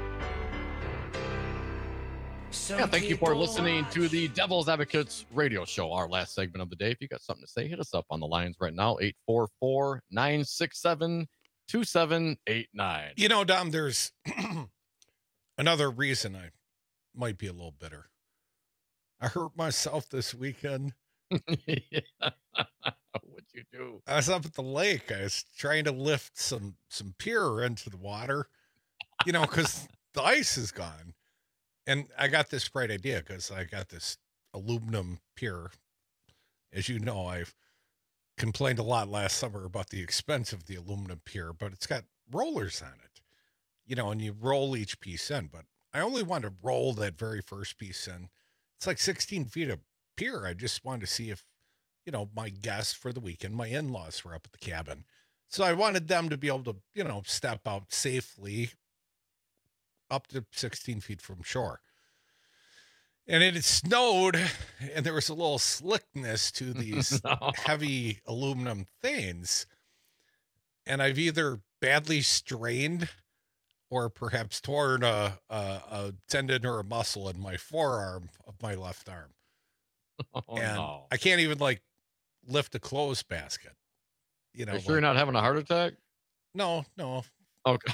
Yeah, thank you for listening to the Devil's Advocates radio show, our last segment of the day. If you got something to say, hit us up on the lines right now, eight four four, nine six seven, two seven eight nine. You know, Dom, there's another reason I might be a little bitter. I hurt myself this weekend. What'd you do? I was up at the lake. I was trying to lift some some pier into the water, you know, because the ice is gone. And I got this bright idea because I got this aluminum pier. As you know, I've complained a lot last summer about the expense of the aluminum pier, but it's got rollers on it, you know, and you roll each piece in. But I only wanted to roll that very first piece in. It's like sixteen feet of pier. I just wanted to see if, you know, my guests for the weekend, my in-laws were up at the cabin. So I wanted them to be able to, you know, step out safely up to sixteen feet from shore. And it had snowed, and there was a little slickness to these no. heavy aluminum things. And I've either badly strained or perhaps torn a, a, a tendon or a muscle in my forearm of my left arm. Oh, and no. I can't even, like, lift a clothes basket. You know, Are you sure like, you're not having a heart attack? No, no. Okay.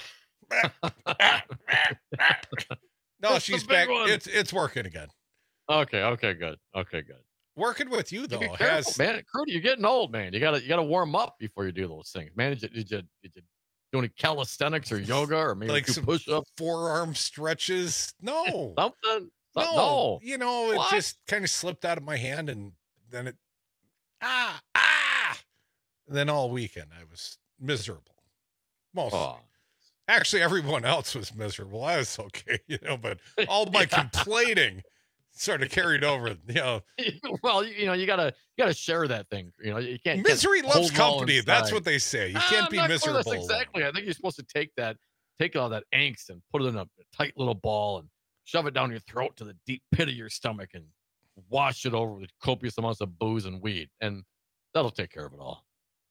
No, she's back. One. It's it's working again. Okay, okay, good. Okay, good. Working with you though, careful, has man. Crudy, you're getting old, man. You gotta you gotta warm up before you do those things. Man, did you did you, did you do any calisthenics or yoga or maybe like some push-ups, forearm stretches? No, something. No, no. You know, it what? just kind of slipped out of my hand, and then it ah ah. And then all weekend I was miserable. Most. Oh. Actually, everyone else was miserable. I was okay, you know, but all my complaining sort of carried over, you know. Well, you know, you gotta you gotta share that thing. You know, you can't. Misery can't loves company. That's what they say. You can't I'm be not miserable. Sure that's exactly. I think you're supposed to take that, take all that angst and put it in a tight little ball and shove it down your throat to the deep pit of your stomach and wash it over with copious amounts of booze and weed, and that'll take care of it all.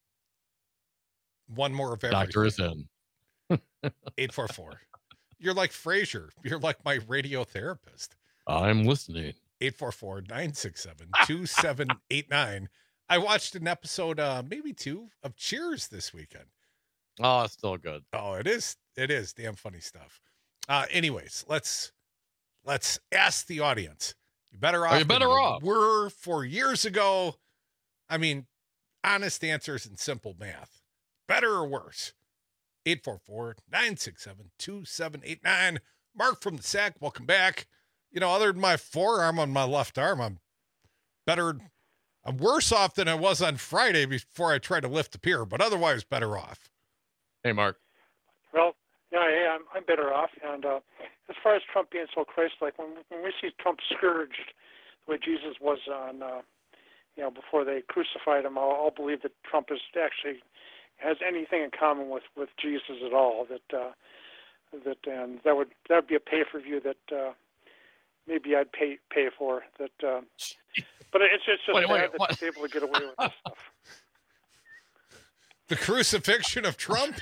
One more of everything. Doctor is in. eight four four. You're like Frasier. You're like my radio therapist. I'm listening. eight four four, nine six seven, two seven eight nine. I watched an episode, uh, maybe two, of Cheers this weekend. Oh, it's still good. Oh, it is. It is damn funny stuff. Uh, anyways, let's let's ask the audience. You better off. Are you better off? Were four years ago. I mean, honest answers and simple math. Better or worse? eight four four, nine six seven, two seven eight nine. Mark from the Sack, welcome back. You know, other than my forearm on my left arm, I'm better. I'm worse off than I was on Friday before I tried to lift the pier, but otherwise better off. Hey, Mark. Well, yeah, yeah, I'm, I'm better off. And uh, as far as Trump being so Christ-like, when, when we see Trump scourged the way Jesus was on, uh, you know, before they crucified him, I'll, I'll believe that Trump is actually has anything in common with, with Jesus at all. That uh, that and that would that would be a pay-per-view that uh, maybe I'd pay pay for. That, uh, but it's it's just wait, sad wait, that what? he's able to get away with this stuff. The crucifixion of Trump.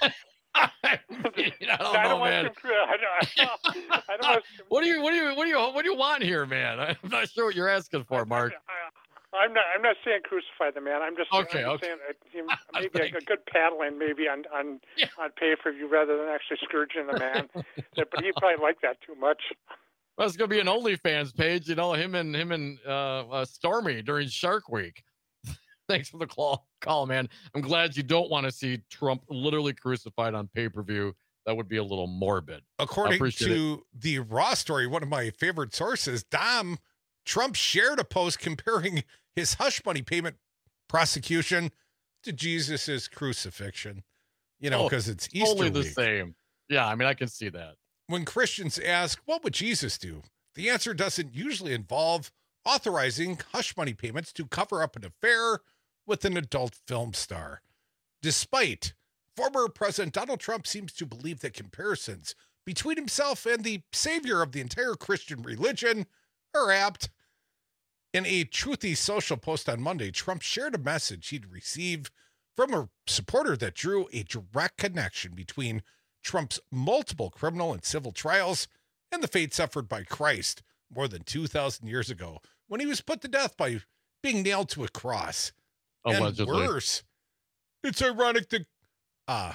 I, mean, I don't I know, don't man. Want to, I don't, I don't want to, what do you, what do you, what do you, what do you want here, man? I'm not sure what you're asking for, Mark. I, I'm not. I'm not saying crucify the man. I'm just, okay, I'm okay. saying uh, maybe a, a good paddling, maybe on on yeah. on pay per view rather than actually scourging the man. But he probably liked that too much. Well, it's gonna be an OnlyFans page, you know, him and him and uh, uh, Stormy during Shark Week. Thanks for the call, call, man. I'm glad you don't want to see Trump literally crucified on pay per view. That would be a little morbid. According to it. the Raw story, one of my favorite sources, Dom, Trump shared a post comparing his hush money payment prosecution to Jesus's crucifixion. You know, because oh, it's Easter totally the week. Same. Yeah, I mean, I can see that. When Christians ask, what would Jesus do? The answer doesn't usually involve authorizing hush money payments to cover up an affair with an adult film star. Despite former President Donald Trump seems to believe that comparisons between himself and the savior of the entire Christian religion are apt. In a truthy social post on Monday, Trump shared a message he'd received from a supporter that drew a direct connection between Trump's multiple criminal and civil trials and the fate suffered by Christ more than two thousand years ago when he was put to death by being nailed to a cross. Allegedly. And worse, it's ironic that, uh,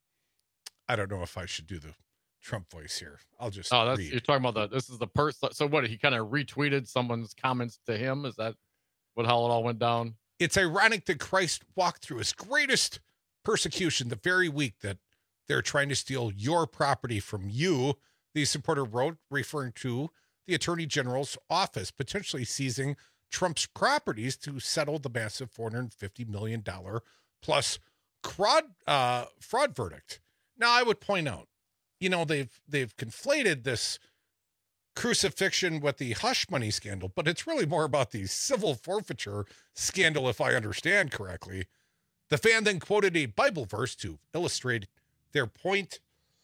I don't know if I should do the Trump voice here. I'll just oh, that's read. You're talking about the, this is the person. So what, he kind of retweeted someone's comments to him? Is that what, how it all went down? It's ironic that Christ walked through his greatest persecution the very week that they're trying to steal your property from you, the supporter wrote, referring to the Attorney General's office potentially seizing Trump's properties to settle the massive four hundred fifty million dollars plus fraud, uh, fraud verdict. Now, I would point out, you know, they've they've conflated this crucifixion with the hush money scandal, but it's really more about the civil forfeiture scandal, if I understand correctly. The fan then quoted a Bible verse to illustrate their point.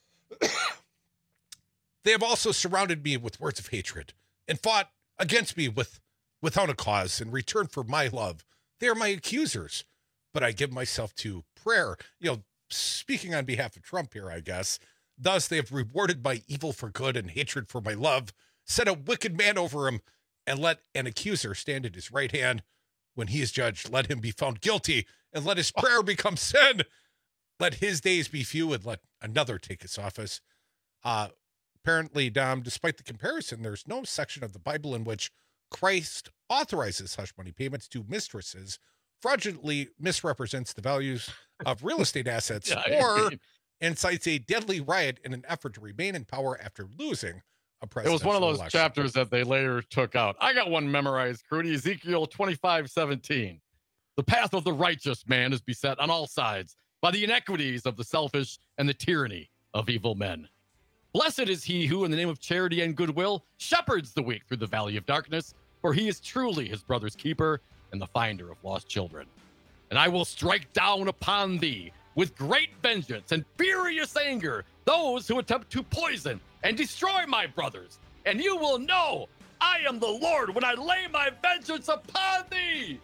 They have also surrounded me with words of hatred and fought against me with without a cause in return for my love. They are my accusers, but I give myself to prayer. You know, speaking on behalf of Trump here, I guess. Thus, they have rewarded my evil for good and hatred for my love, set a wicked man over him, and let an accuser stand at his right hand. When he is judged, let him be found guilty, and let his prayer become sin. Let his days be few, and let another take his office. Uh, apparently, Dom, despite the comparison, there's no section of the Bible in which Christ authorizes hush money payments to mistresses, fraudulently misrepresents the values of real estate assets, yeah, or incites a deadly riot in an effort to remain in power after losing a presidential election. It was one of those election. chapters that they later took out. I got one memorized, Crudy. Ezekiel twenty-five seventeen. The path of the righteous man is beset on all sides by the inequities of the selfish and the tyranny of evil men. Blessed is he who, in the name of charity and goodwill, shepherds the weak through the valley of darkness, for he is truly his brother's keeper and the finder of lost children. And I will strike down upon thee with great vengeance and furious anger those who attempt to poison and destroy my brothers. And you will know I am the Lord when I lay my vengeance upon thee.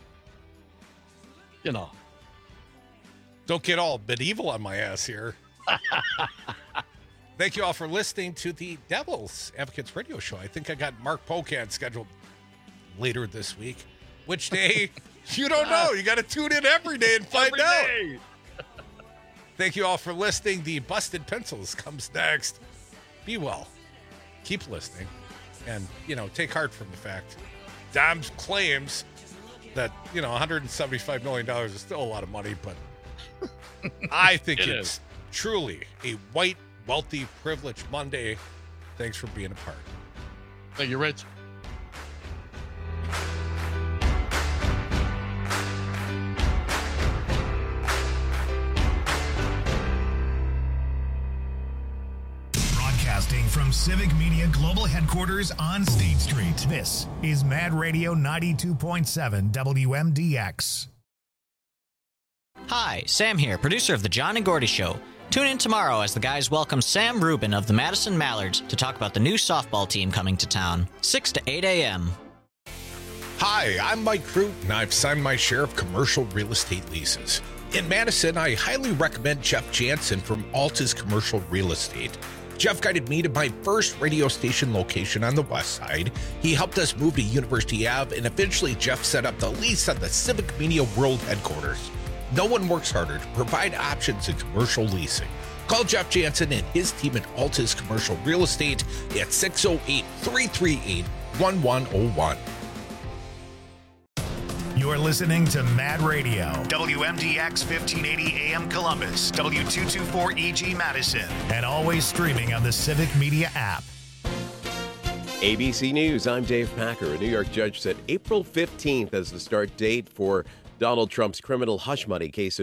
You know. Don't get all medieval on my ass here. Thank you all for listening to the Devil's Advocates radio show. I think I got Mark Pocan scheduled later this week. Which day? You don't know. You got to tune in every day and find every out. Day. Thank you all for listening. The Busted Pencils comes next. Be well. Keep listening. And, you know, take heart from the fact Dom claims that, you know, one hundred seventy-five million dollars is still a lot of money, but I think it it's is. truly a white, wealthy, privileged Monday. Thanks for being a part. Thank you, Rich. Broadcasting from Civic Media Global Headquarters on State Street. This is Mad Radio ninety-two point seven W M D X. Hi, Sam here, producer of The John and Gordy Show. Tune in tomorrow as the guys welcome Sam Rubin of the Madison Mallards to talk about the new softball team coming to town, six to eight a.m. Hi, I'm Mike Crute, and I've signed my share of commercial real estate leases. In Madison, I highly recommend Jeff Jansen from Altus Commercial Real Estate. Jeff guided me to my first radio station location on the west side. He helped us move to University Avenue, and eventually Jeff set up the lease on the Civic Media World headquarters. No one works harder to provide options in commercial leasing. Call Jeff Jansen and his team at Altus Commercial Real Estate at six oh eight, three three eight, one one oh one. You're listening to Mad Radio, W M D X fifteen eighty A M Columbus, W two twenty-four E G Madison, and always streaming on the Civic Media app. A B C News, I'm Dave Packer. A New York judge set April fifteenth as the start date for Donald Trump's criminal hush money case in